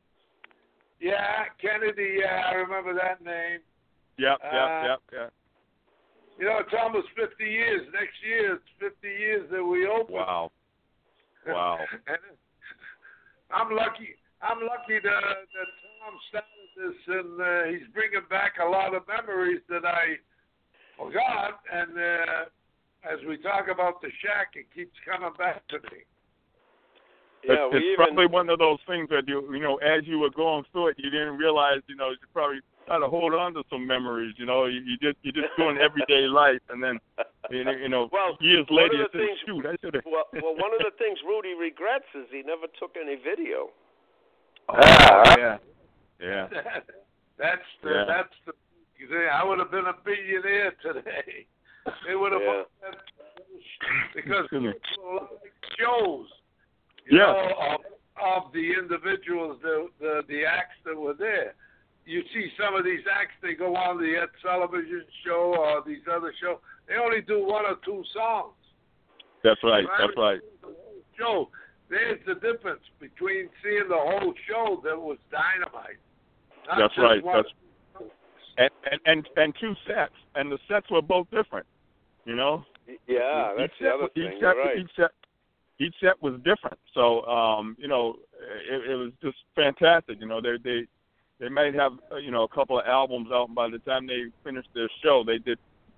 Yeah, Kennedy. Yeah, I remember that name. Yep, Uh, yep, yep, yep. You know, it's almost fifty years. Next year, it's fifty years that we opened. Wow. Wow. And I'm lucky. I'm lucky that, that Tom started this, and uh, he's bringing back a lot of memories that I forgot. And uh, as we talk about the Shack, it keeps coming back to me. Yeah, it's we it's even, probably one of those things that you you know as you were going through it, you didn't realize you know you probably try to hold on to some memories. You know, you, you just you just doing everyday life, and then you know, you know well, years later you the say, things, shoot, I should have. Well, well, one of the things Rudy regrets is he never took any video. Oh, yeah, yeah. that's the yeah. that's the. I would have been a billionaire today. It would have yeah. been, because people like shows. You yeah. know, of, of the individuals, the, the the acts that were there. You see some of these acts, they go on the Ed Sullivan show or these other shows. They only do one or two songs. That's right. Right? That's right. Show. There's the difference between seeing the whole show that was dynamite. Not That's just right. one. That's and, and and and two sets, and the sets were both different. You know. Yeah, that's each the other set, thing. Each You're set, right. each set, each set was different. So, um, you know, it, it was just fantastic. You know, they they they might have uh, you know a couple of albums out, and by the time they finished their show, they did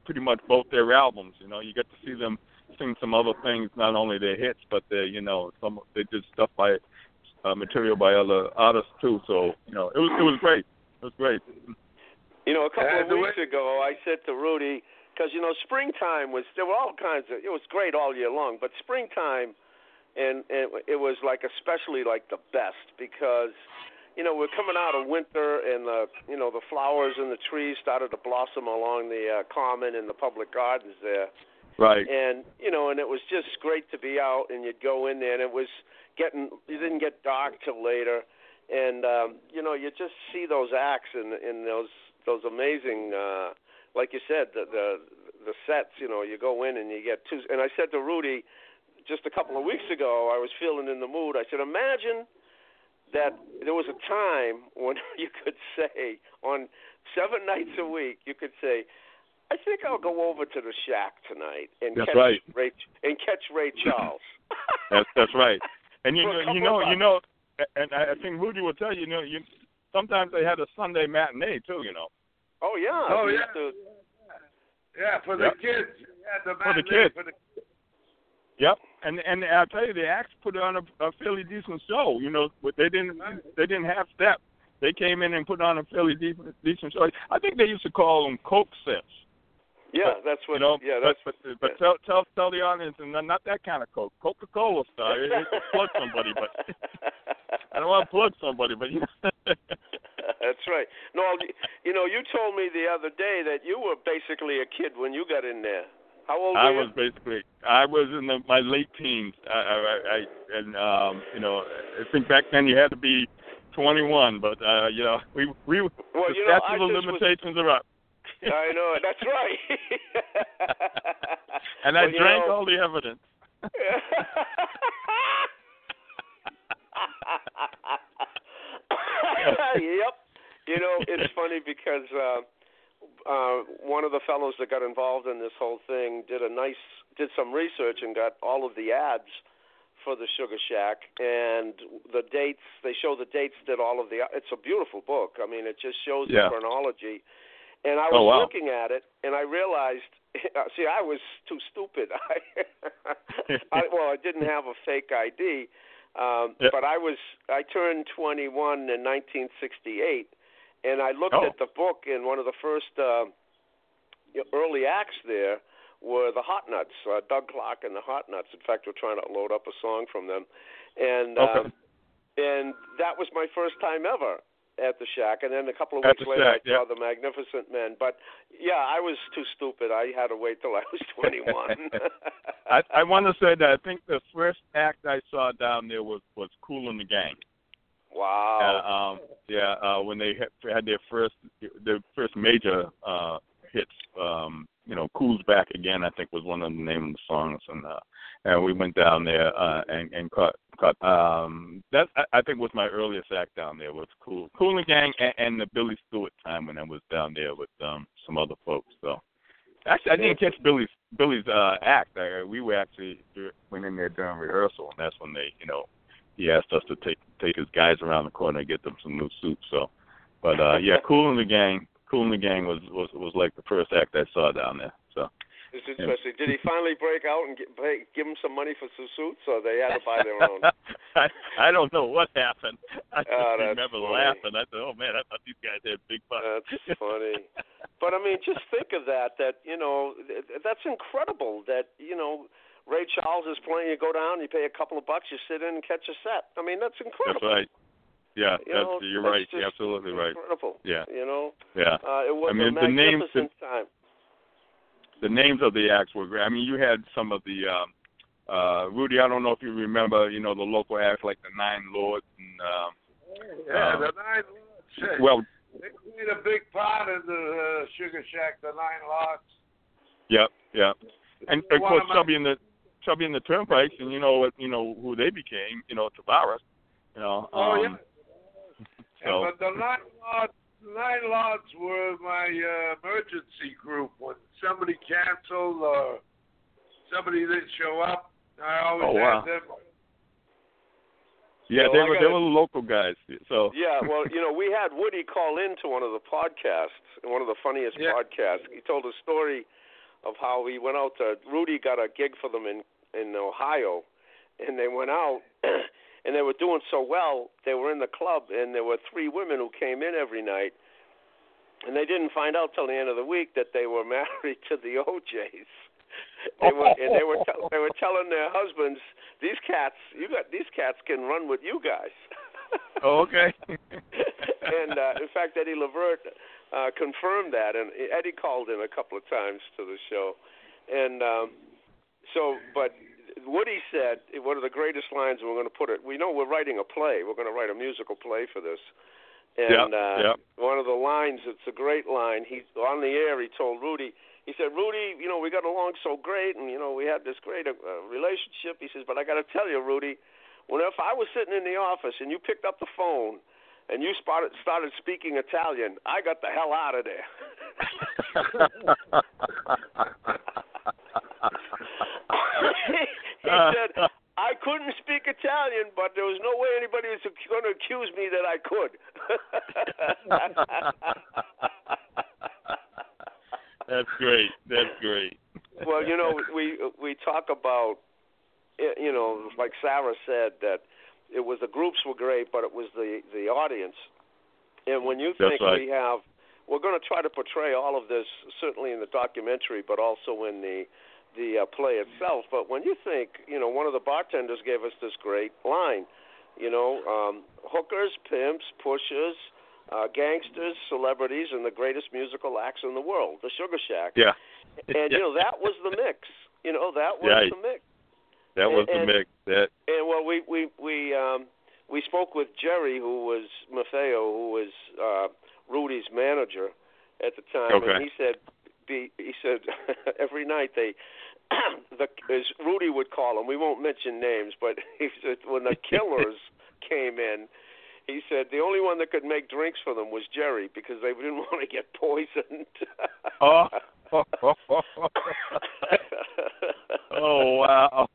pretty much both their albums. You know, you get to see them sing some other things, not only their hits, but their, you know, some they did stuff by uh, material by other artists too. So, you know, it was it was great. It was great. You know, a couple Uh, of the weeks way- ago, I said to Rudy, because you know, springtime was there were all kinds of. It was great all year long, but springtime, and, and it was like especially like the best because. You know, we're coming out of winter, and the you know the flowers and the trees started to blossom along the uh, common and the public gardens there. Right. And you know, and it was just great to be out, and you'd go in there, and it was getting. You didn't get dark till later, and um, you know, you just see those acts and and those those amazing, uh, like you said, the the the sets. You know, you go in and you get two. And I said to Rudy, just a couple of weeks ago, I was feeling in the mood. I said, imagine that there was a time when you could say on seven nights a week, you could say, I think I'll go over to the Shack tonight and that's catch right. Ray and catch Ray Charles. that's that's right. And you For a know, you couple know, of you know, and I think Rudy will tell you, you know, you sometimes they had a Sunday matinee too. You know. Oh yeah. Oh we yeah. used to- Yeah, for the Yep. kids. Yeah, the For the matinee kids. For the Yep, and and I'll tell you, the acts put on a, a fairly decent show. You know, but they didn't they didn't have step. They came in and put on a fairly decent decent show. I think they used to call them Coke sets. Yeah, but, that's what. You know, yeah, but that's. but, but tell tell tell the audience, and not that kind of Coke, Coca-Cola style. It, it could plug somebody, but I don't want to plug somebody, but you know. That's right. No, you know, you told me the other day that you were basically a kid when you got in there. How old I were was basically, I was in the, my late teens. I, I, I and um, you know, I think back then you had to be twenty-one, but uh, you know, we we well, the you know, statute I of just limitations was, are up. I know, that's right. And well, I drank know, all the evidence. Yep. You know, it's funny because uh, uh, one of the fellows that got involved in this whole thing did a nice, did some research and got all of the ads for the Sugar Shack and the dates. They show the dates that all of the. It's a beautiful boc. I mean, it just shows Yeah. the chronology. And I was Oh, wow. looking at it, and I realized. See, I was too stupid. I, I well, I didn't have a fake I D. Um, Yep. But I was I turned twenty-one in nineteen sixty-eight, and I looked Oh. at the book, and one of the first uh, early acts there were the Hot Nuts, uh, Doug Clark and the Hot Nuts. In fact, we're trying to load up a song from them, and Okay. um, and that was my first time ever at the Shack. And then a couple of At weeks the later, Shack, I saw yeah. the Magnificent Men. But yeah, I was too stupid. I had to wait till I was twenty-one. I, I want to say that I think the first act I saw down there was was Kool and the Gang. Wow. Uh, um, yeah, uh, when they had, had their first their first major uh, hits. Um, you know, Cool's Back Again, I think was one of the name of the songs, and uh, and we went down there uh, and and caught caught. Um, that I, I think was my earliest act down there was Cool, Kool and the Gang, and, and the Billy Stewart time when I was down there with um, some other folks. So actually, I didn't catch Billy's Billy's uh, act. I, we were actually went in there during rehearsal, and that's when they, you know, he asked us to take take his guys around the corner and get them some new suits. So, but uh, yeah, Kool and the Gang. Kool and the Gang was, was was like the first act I saw down there. So it's interesting. Did he finally break out and get, pay, give them some money for some suits, or they had to buy their own? I, I don't know what happened. I just Oh, that's remember funny. laughing. I said, "Oh man, I thought these guys had big bucks." That's funny. But I mean, just think of that. That you know, that's incredible. That you know, Ray Charles is playing. You go down, you pay a couple of bucks, you sit in and catch a set. I mean, that's incredible. That's right. Yeah, You that's, know, you're that's right. just You're absolutely right. Incredible. Yeah. You know. Yeah. Uh, it was I mean, a the names, magnificent the, time. the names of the acts were great. I mean, you had some of the um, uh, Rudy. I don't know if you remember. You know, the local acts like the Nine Lords and. Um, yeah, um, the Nine Lords. Well, they played a big part in the uh, Sugar Shack, the Nine Lords. Yep, yep. And of One course, of my- Chubby and the Chubby and the Turnpikes, and you know what, you know who they became. You know, Tavares. You know. Oh um, yeah. So, Yeah, but the Nine Lords, Nine Lords were my uh, emergency group. When somebody canceled or somebody didn't show up, I always Oh, had wow. them. yeah, So they I were gotta- they were local guys. So Yeah, well, you know, we had Woody call in to one of the podcasts, one of the funniest Yeah. podcasts. He told a story of how he went out to Rudy got a gig for them in in Ohio, and they went out. And they were doing so well, they were in the club, and there were three women who came in every night, and they didn't find out till the end of the week that they were married to the O Js. They were, and they were, te- they were telling their husbands, "These cats, you got these cats can run with you guys." Oh, okay. And uh, in fact, Eddie Levert uh, confirmed that, and Eddie called in a couple of times to the show, and um, so, but. Woody said one of the greatest lines, and we're going to put it, we know we're writing a play. We're going to write a musical play for this. And yep, uh, yep. one of the lines, it's a great line, he on the air he told Rudy, he said, Rudy, you know, we got along so great, and, you know, we had this great uh, relationship. He says, but I got to tell you, Rudy, when if I was sitting in the office and you picked up the phone and you started, started speaking Italian, I got the hell out of there. He said, I couldn't speak Italian, but there was no way anybody was going to accuse me that I could. That's great. That's great. Well, you know, we we talk about, you know, like Sarah said, that it was the groups were great, but it was the, the audience. And when you think right. we have, we're going to try to portray all of this, certainly in the documentary, but also in the the uh, play itself. But when you think, you know, one of the bartenders gave us this great line, you know, um, hookers, pimps, pushers, uh, gangsters, celebrities, and the greatest musical acts in the world, the Sugar Shack. Yeah. And, you know, that was the mix. You know, that was right. the mix. That was and, the mix. That. And, well, we, we, we, um, we spoke with Jerry, who was Maffeo, who was uh, Rudy's manager at the time, okay. and he said, be, he said every night they, the, as Rudy would call them, we won't mention names, but he said when the killers came in, he said the only one that could make drinks for them was Jerry because they didn't want to get poisoned. Oh, oh wow.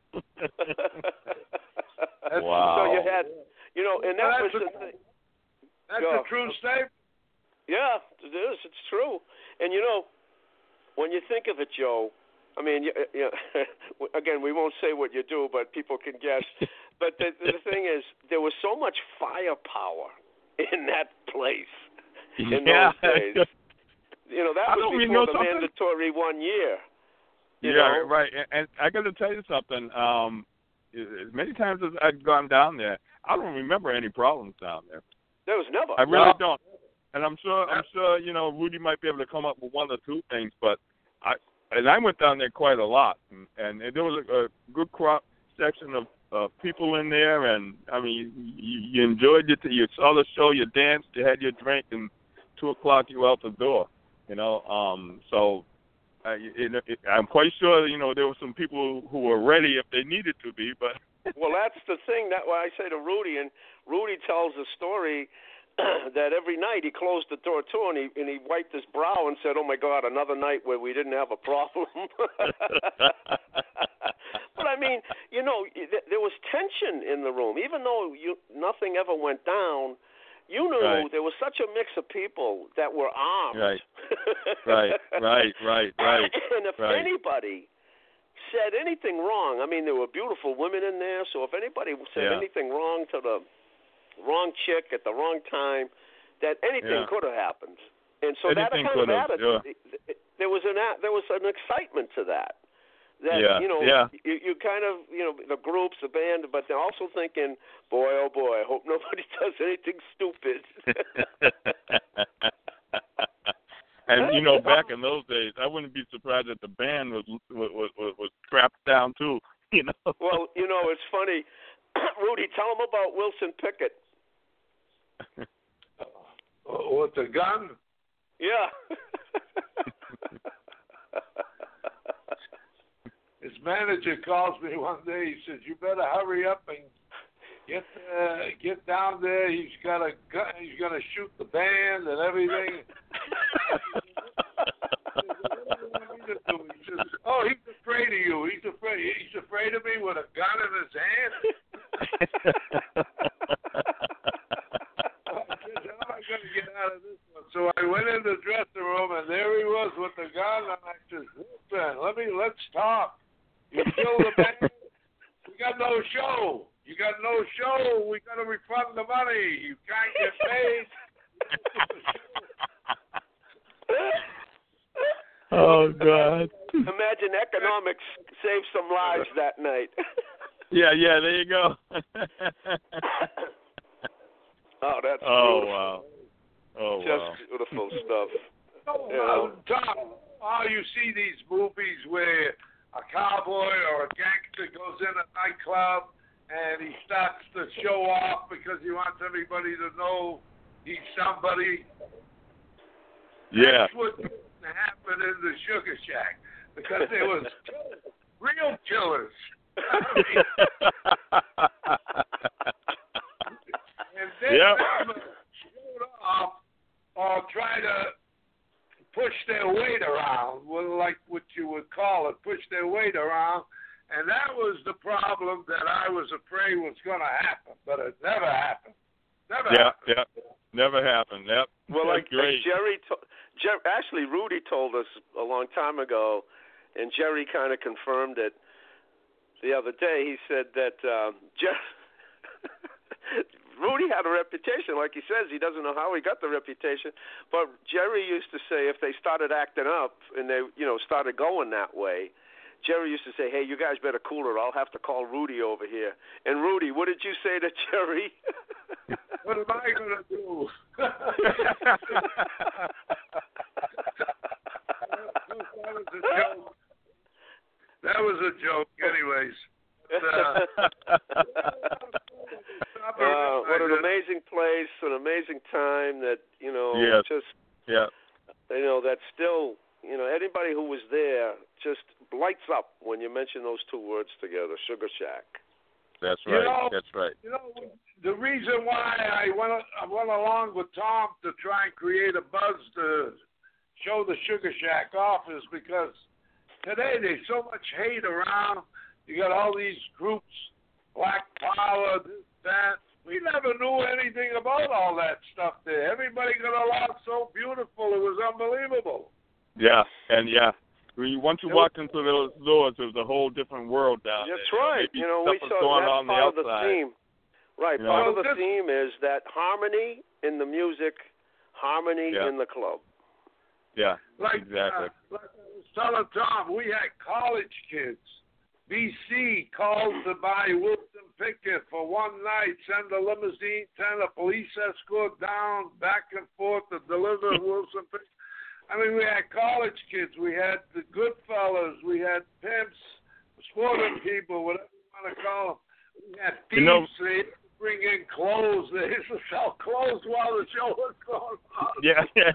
Wow. So you had, you know, and that well, was a, the thing. That's Go. a true statement. Yeah, it is. It's true. And, you know, when you think of it, Joe, I mean, you, you, again, we won't say what you do, but people can guess. But the, the thing is, there was so much firepower in that place in yeah. those days. You know, that I was before the something? mandatory one year. Yeah, know? right. And, and I got to tell you something. Um, as many times as I've gone down there, I don't remember any problems down there. There was never. I really no. don't. And I'm sure, I'm sure, you know, Rudy might be able to come up with one or two things. But I, and I went down there quite a lot, and, and there was a, a good cross section of uh, people in there. And I mean, you, you enjoyed it. You saw the show, you danced, you had your drink, and two o'clock you were out the door. You know, um, so uh, it, it, I'm quite sure, you know, there were some people who were ready if they needed to be. But well, that's the thing. That what I say to Rudy, and Rudy tells the story. That every night he closed the door too, and he and he wiped his brow and said, "Oh my God, another night where we didn't have a problem." But I mean, you know, there was tension in the room, even though you, nothing ever went down. You knew right. there was such a mix of people that were armed. Right, right, right, right, right. And if right. anybody said anything wrong, I mean, there were beautiful women in there. So if anybody said yeah. anything wrong to the wrong chick at the wrong time, that anything yeah. could have happened. And so anything that kind of attitude, yeah. there was an there was an excitement to that. That yeah. you know, yeah. you, you kind of you know the groups, the band, but they're also thinking, boy, oh boy, I hope nobody does anything stupid. And you know, back in those days, I wouldn't be surprised if the band was was was, was trapped down too. You know. Well, you know, it's funny. Rudy, tell them about Wilson Pickett. Oh, with the gun? Yeah. His manager calls me one day. He says, "You better hurry up and get uh, get down there. He's got a gun. He's going to shoot the band and everything." He says, "Oh, he's afraid of you. He's afraid. He's afraid of me with a gun in his hand." How am I going to get out of this one. So I went in the dressing room, and there he was with the gun, and I said, listen, let me, let's talk. You killed the man. We got no show. You got no show. We got to refund the money. You can't get paid. Oh, God. Imagine economics saved some lives that night. Yeah, yeah, there you go. Oh, that's oh, beautiful. wow. Oh, Just wow. beautiful stuff. Oh, You know. Tom, oh, you see these movies where a cowboy or a gangster goes in a nightclub and he starts to show off because he wants everybody to know he's somebody. Yeah. That's what happened in the Sugar Shack because there was real killers. And then Yep. them showed off or try to push their weight around, well, like what you would call it, push their weight around. And that was the problem that I was afraid was going to happen, but it never happened. Never Yeah, happened. yeah. Never happened. Yep. Well, like, like Great. Jerry, to- Jer- actually, Rudy told us a long time ago, and Jerry kind of confirmed it the other day. He said that um, Jer- Rudy had a reputation, like he says. He doesn't know how he got the reputation, but Jerry used to say if they started acting up and they, you know, started going that way, Jerry used to say, "Hey, you guys better cool it. I'll have to call Rudy over here." And Rudy, what did you say to Jerry? What am I going to do? that was a joke. That was a joke, anyways. Uh, uh, what an amazing place, an amazing time that, you know, Yes. just, Yeah. you know, that still, you know, anybody who was there just lights up when you mention those two words together, Sugar Shack. That's You right. know- That's right. You know, the reason why I went I went along with Tom to try and create a buzz to show the Sugar Shack off is because today there's so much hate around. You got all these groups, Black Power, this, that. We never knew anything about all that stuff there. Everybody got along so beautiful. It was unbelievable. Yeah, and yeah. When you, once you It walked into those doors, it was a whole different world down That's there. right. Maybe You know, stuff we was saw going that's on the part of the outside. theme. Right. You Part know? of the Well, this- theme is that harmony in the music, harmony Yeah. in the club. Yeah, Like, exactly. uh, like I was telling Tom, we had college kids. B C called to buy Wilson Pickett for one night, send a limousine, send a police escort down, back and forth to deliver Wilson Pickett. I mean, we had college kids. We had the good fellas. We had pimps, sporting people, whatever you want to call them. We had thieves. You know- they used to bring in clothes. They used to sell clothes while the show was going on. Yeah, yeah.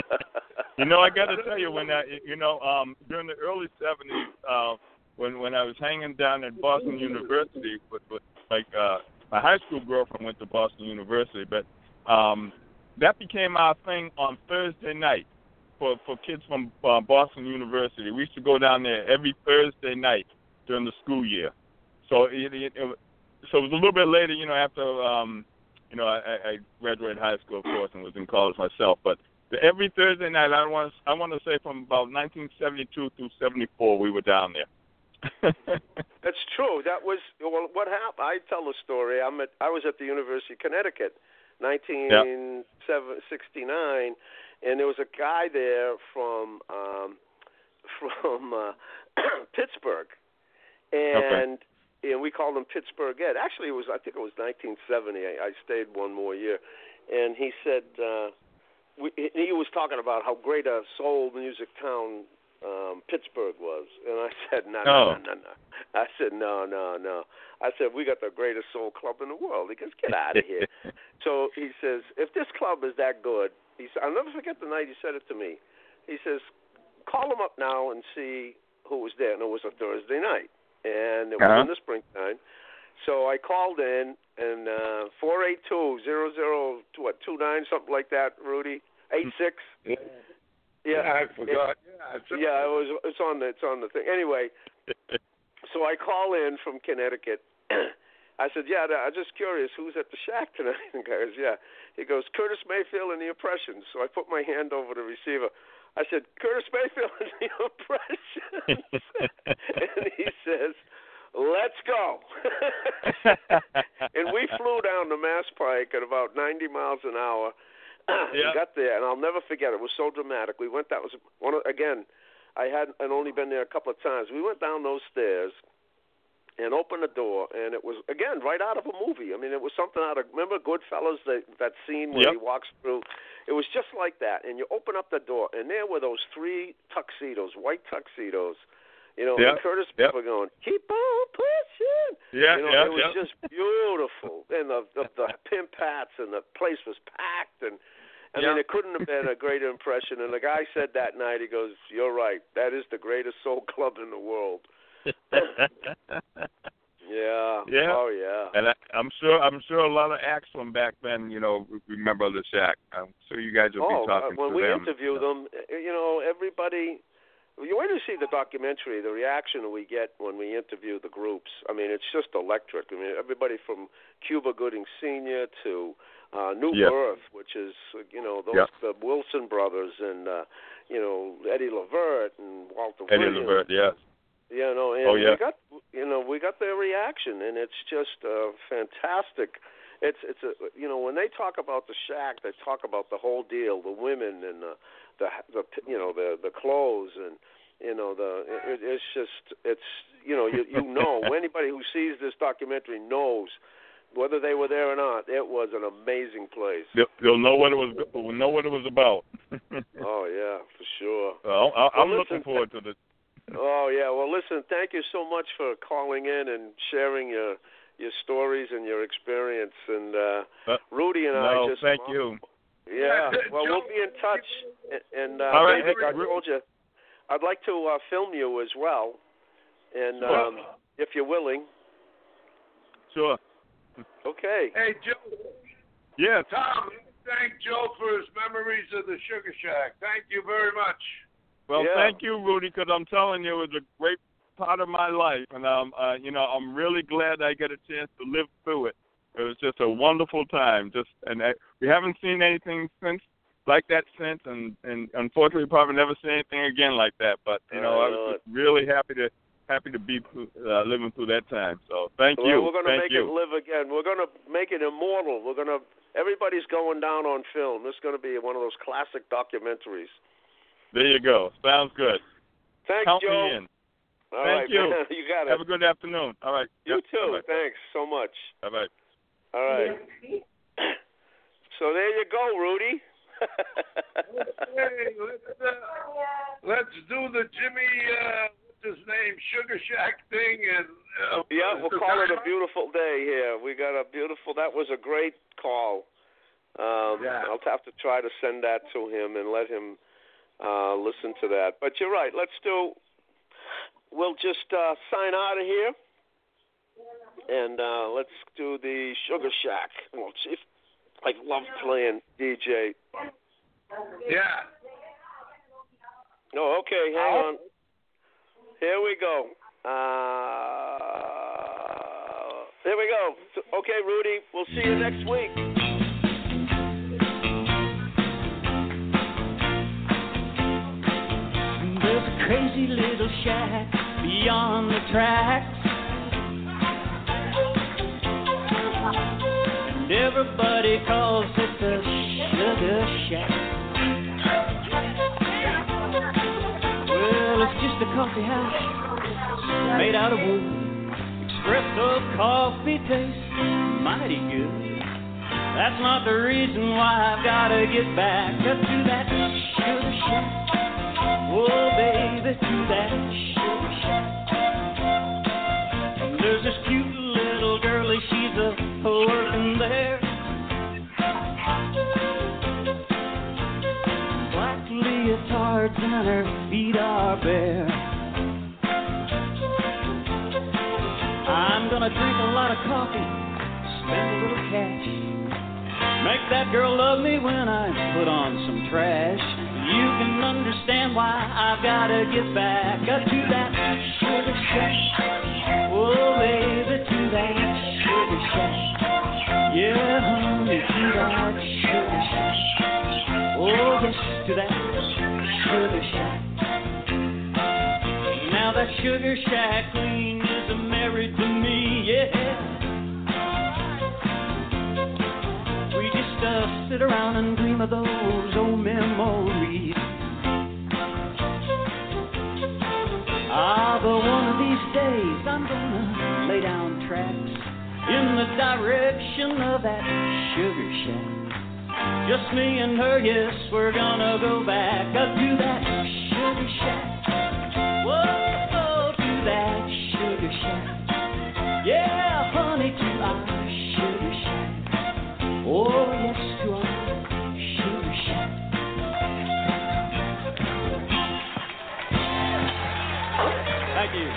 You know, I got to tell you, when I, you know, um, during the early seventies, uh, when when I was hanging down at Boston University with, with like uh, my high school girlfriend went to Boston University, but um, that became our thing on Thursday night for for kids from uh, Boston University. We used to go down there every Thursday night during the school year. So it, it, it so it was a little bit later, you know, after um, you know, I, I graduated high school, of course, and was in college myself. But every Thursday night, I want I want to say from about nineteen seventy-two through seventy-four, we were down there. That's true. That was well. What happened? I tell the story. I'm at. I was at the University of Connecticut, nineteen sixty-nine, and there was a guy there from um, from uh, Pittsburgh, and okay. and we called him Pittsburgh Ed. Actually, it was. I think it was nineteen seventy. I, I stayed one more year, and he said uh, we, he was talking about how great a soul music town Um, Pittsburgh was, and I said, no, no, oh. no, no, no. I said, no, no, no. I said, we got the greatest soul club in the world. He goes, get out of here. So he says, if this club is that good, he said, I'll never forget the night he said it to me. He says, call him up now and see who was there. And it was a Thursday night, and it was uh-huh. in the springtime. So I called in, and uh, four eight two, zero zero, what, two nine, something like that, Rudy, eight six. Yeah. Yeah, yeah, I forgot. It, yeah, it's, yeah, it was. It's on the. It's on the thing. Anyway, so I call in from Connecticut. I said, yeah, I'm just curious, who's at the shack tonight? And the guy goes, yeah. He goes, Curtis Mayfield and the Impressions. So I put my hand over the receiver. I said, Curtis Mayfield and the Impressions. And he says, let's go. And we flew down the Mass Pike at about ninety miles an hour. Yep. We got there, and I'll never forget it. It was so dramatic. We went, that was, one of, again, I had I'd only been there a couple of times. We went down those stairs and opened the door, and it was, again, right out of a movie. I mean, it was something out of, remember Goodfellas, that, that scene where yep. he walks through? It was just like that. And you open up the door, and there were those three tuxedos, white tuxedos. You know, yep. and Curtis yep. were going, keep on pushing. Yeah, you know, yeah, it was yep. just beautiful. And the, the, the pimp hats, and the place was packed. And, I yep. mean, it couldn't have been a greater impression. And the guy said that night, he goes, you're right, that is the greatest soul club in the world. Yeah. Yeah. Oh, yeah. And I, I'm sure I'm sure a lot of acts from back then, you know, remember the Shack. I'm sure you guys will oh, be talking uh, when to we them. interview them, you know, everybody. You wait to see the documentary, the reaction we get when we interview the groups. I mean, it's just electric. I mean, everybody from Cuba Gooding Senior to uh, New yep. Birth, which is, you know, those yep. the Wilson brothers, and uh, you know, Eddie Levert and Walter Eddie Williams. Levert, yes. You know, and oh, yeah. we got, you know, we got their reaction, and it's just uh, fantastic. It's, it's a, you know, when they talk about the Shack, they talk about the whole deal, the women and the, the, the you know, the, the clothes, and you know, the, it, it's just, it's, you know, you, you know, anybody who sees this documentary knows, whether they were there or not, it was an amazing place. They'll, they'll know what it was, know what it was about. Oh yeah, for sure. Well, I, I'm well, looking listen, forward to this. Oh yeah, well listen, thank you so much for calling in and sharing your your stories and your experience. And uh, uh, Rudy and no, I just thank you. Yeah, well we'll be in touch. And uh, All right, David, I told you, I'd like to uh, film you as well, and um, if you're willing. Sure. Okay. Hey Joe. Yeah. Tom, thank Joe for his memories of the Sugar Shack. Thank you very much. Well, yeah. thank you, Rudy, because I'm telling you, it was a great part of my life, and um, uh, you know, I'm really glad I get a chance to live through it. It was just a wonderful time. Just, and I, we haven't seen anything since like that since, and, and unfortunately, probably never see anything again like that. But you know, I was just really happy to happy to be uh, living through that time. So thank well, you. We're going to thank make you. it live again. We're going to make it immortal. We're going to. Everybody's going down on film. This is going to be one of those classic documentaries. There you go. Sounds good. Thanks, Count Joe. me in. All Thank right, you. man. You got it. Have a good afternoon. All right. You yep. too. Bye-bye. Thanks so much. Bye-bye. All right. So there you go, Rudy. Hey, let's, uh, let's do the Jimmy, uh, what's his name, Sugar Shack thing. and uh, Yeah, we'll call it a beautiful day here. We got a beautiful, that was a great call. Um, yeah. I'll have to try to send that to him and let him uh, listen to that. But you're right. Let's do. We'll just uh, sign out of here, and uh, let's do the Sugar Shack. Well, if, I love playing D J. Yeah. No, okay. Hang on. Here we go. Uh, here we go. Okay, Rudy. We'll see you next week. There's a crazy little shack beyond the tracks, and everybody calls it the Sugar Shack. Well, it's just a coffee house made out of wood. Espresso coffee tastes mighty good. That's not the reason why I've got to get back up to that Sugar Shack. Oh, baby, to that Sugar Shack. And there's this cute little girlie, she's a working there. Black leotards and her feet are bare. I'm gonna drink a lot of coffee, spend a little cash, make that girl love me when I put on some trash. You can understand why I've gotta get back up to that Sugar Shack. Oh, baby, to that Sugar yes to that sugar shack. Now that sugar shack queen is married to me, yeah. We just uh, sit around and dream of those old memories. Ah, but one of these days I'm gonna lay down tracks in the direction of that sugar shack. Just me and her, yes, we're gonna go back up to that sugar shack. Whoa, to that sugar shack. Yeah, honey, to our sugar shack. Oh, yes, to our sugar shack. Thank you.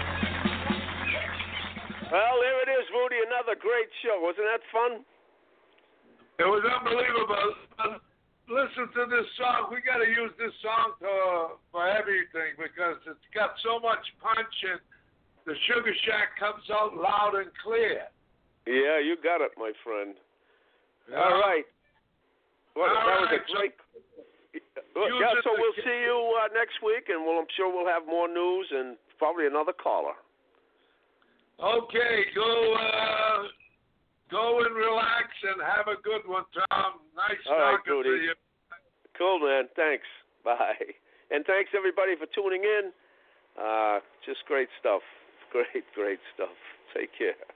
Well, there it is, Rudy. Another great show. Wasn't that fun? It was unbelievable. Listen to this song. We got to use this song to, for everything because it's got so much punch and the Sugar Shack comes out loud and clear. Yeah, you got it, my friend. Yeah. All right. Well, All that was right, a great. So, well, yeah, so we'll see you uh, next week, and we'll, I'm sure we'll have more news and probably another caller. Okay, go uh, go and relax and have a good one, Tom. Nice All right, talking Rudy. to you. Cool, man. Thanks. Bye. And thanks, everybody, for tuning in. Uh, just great stuff. Great, great stuff. Take care.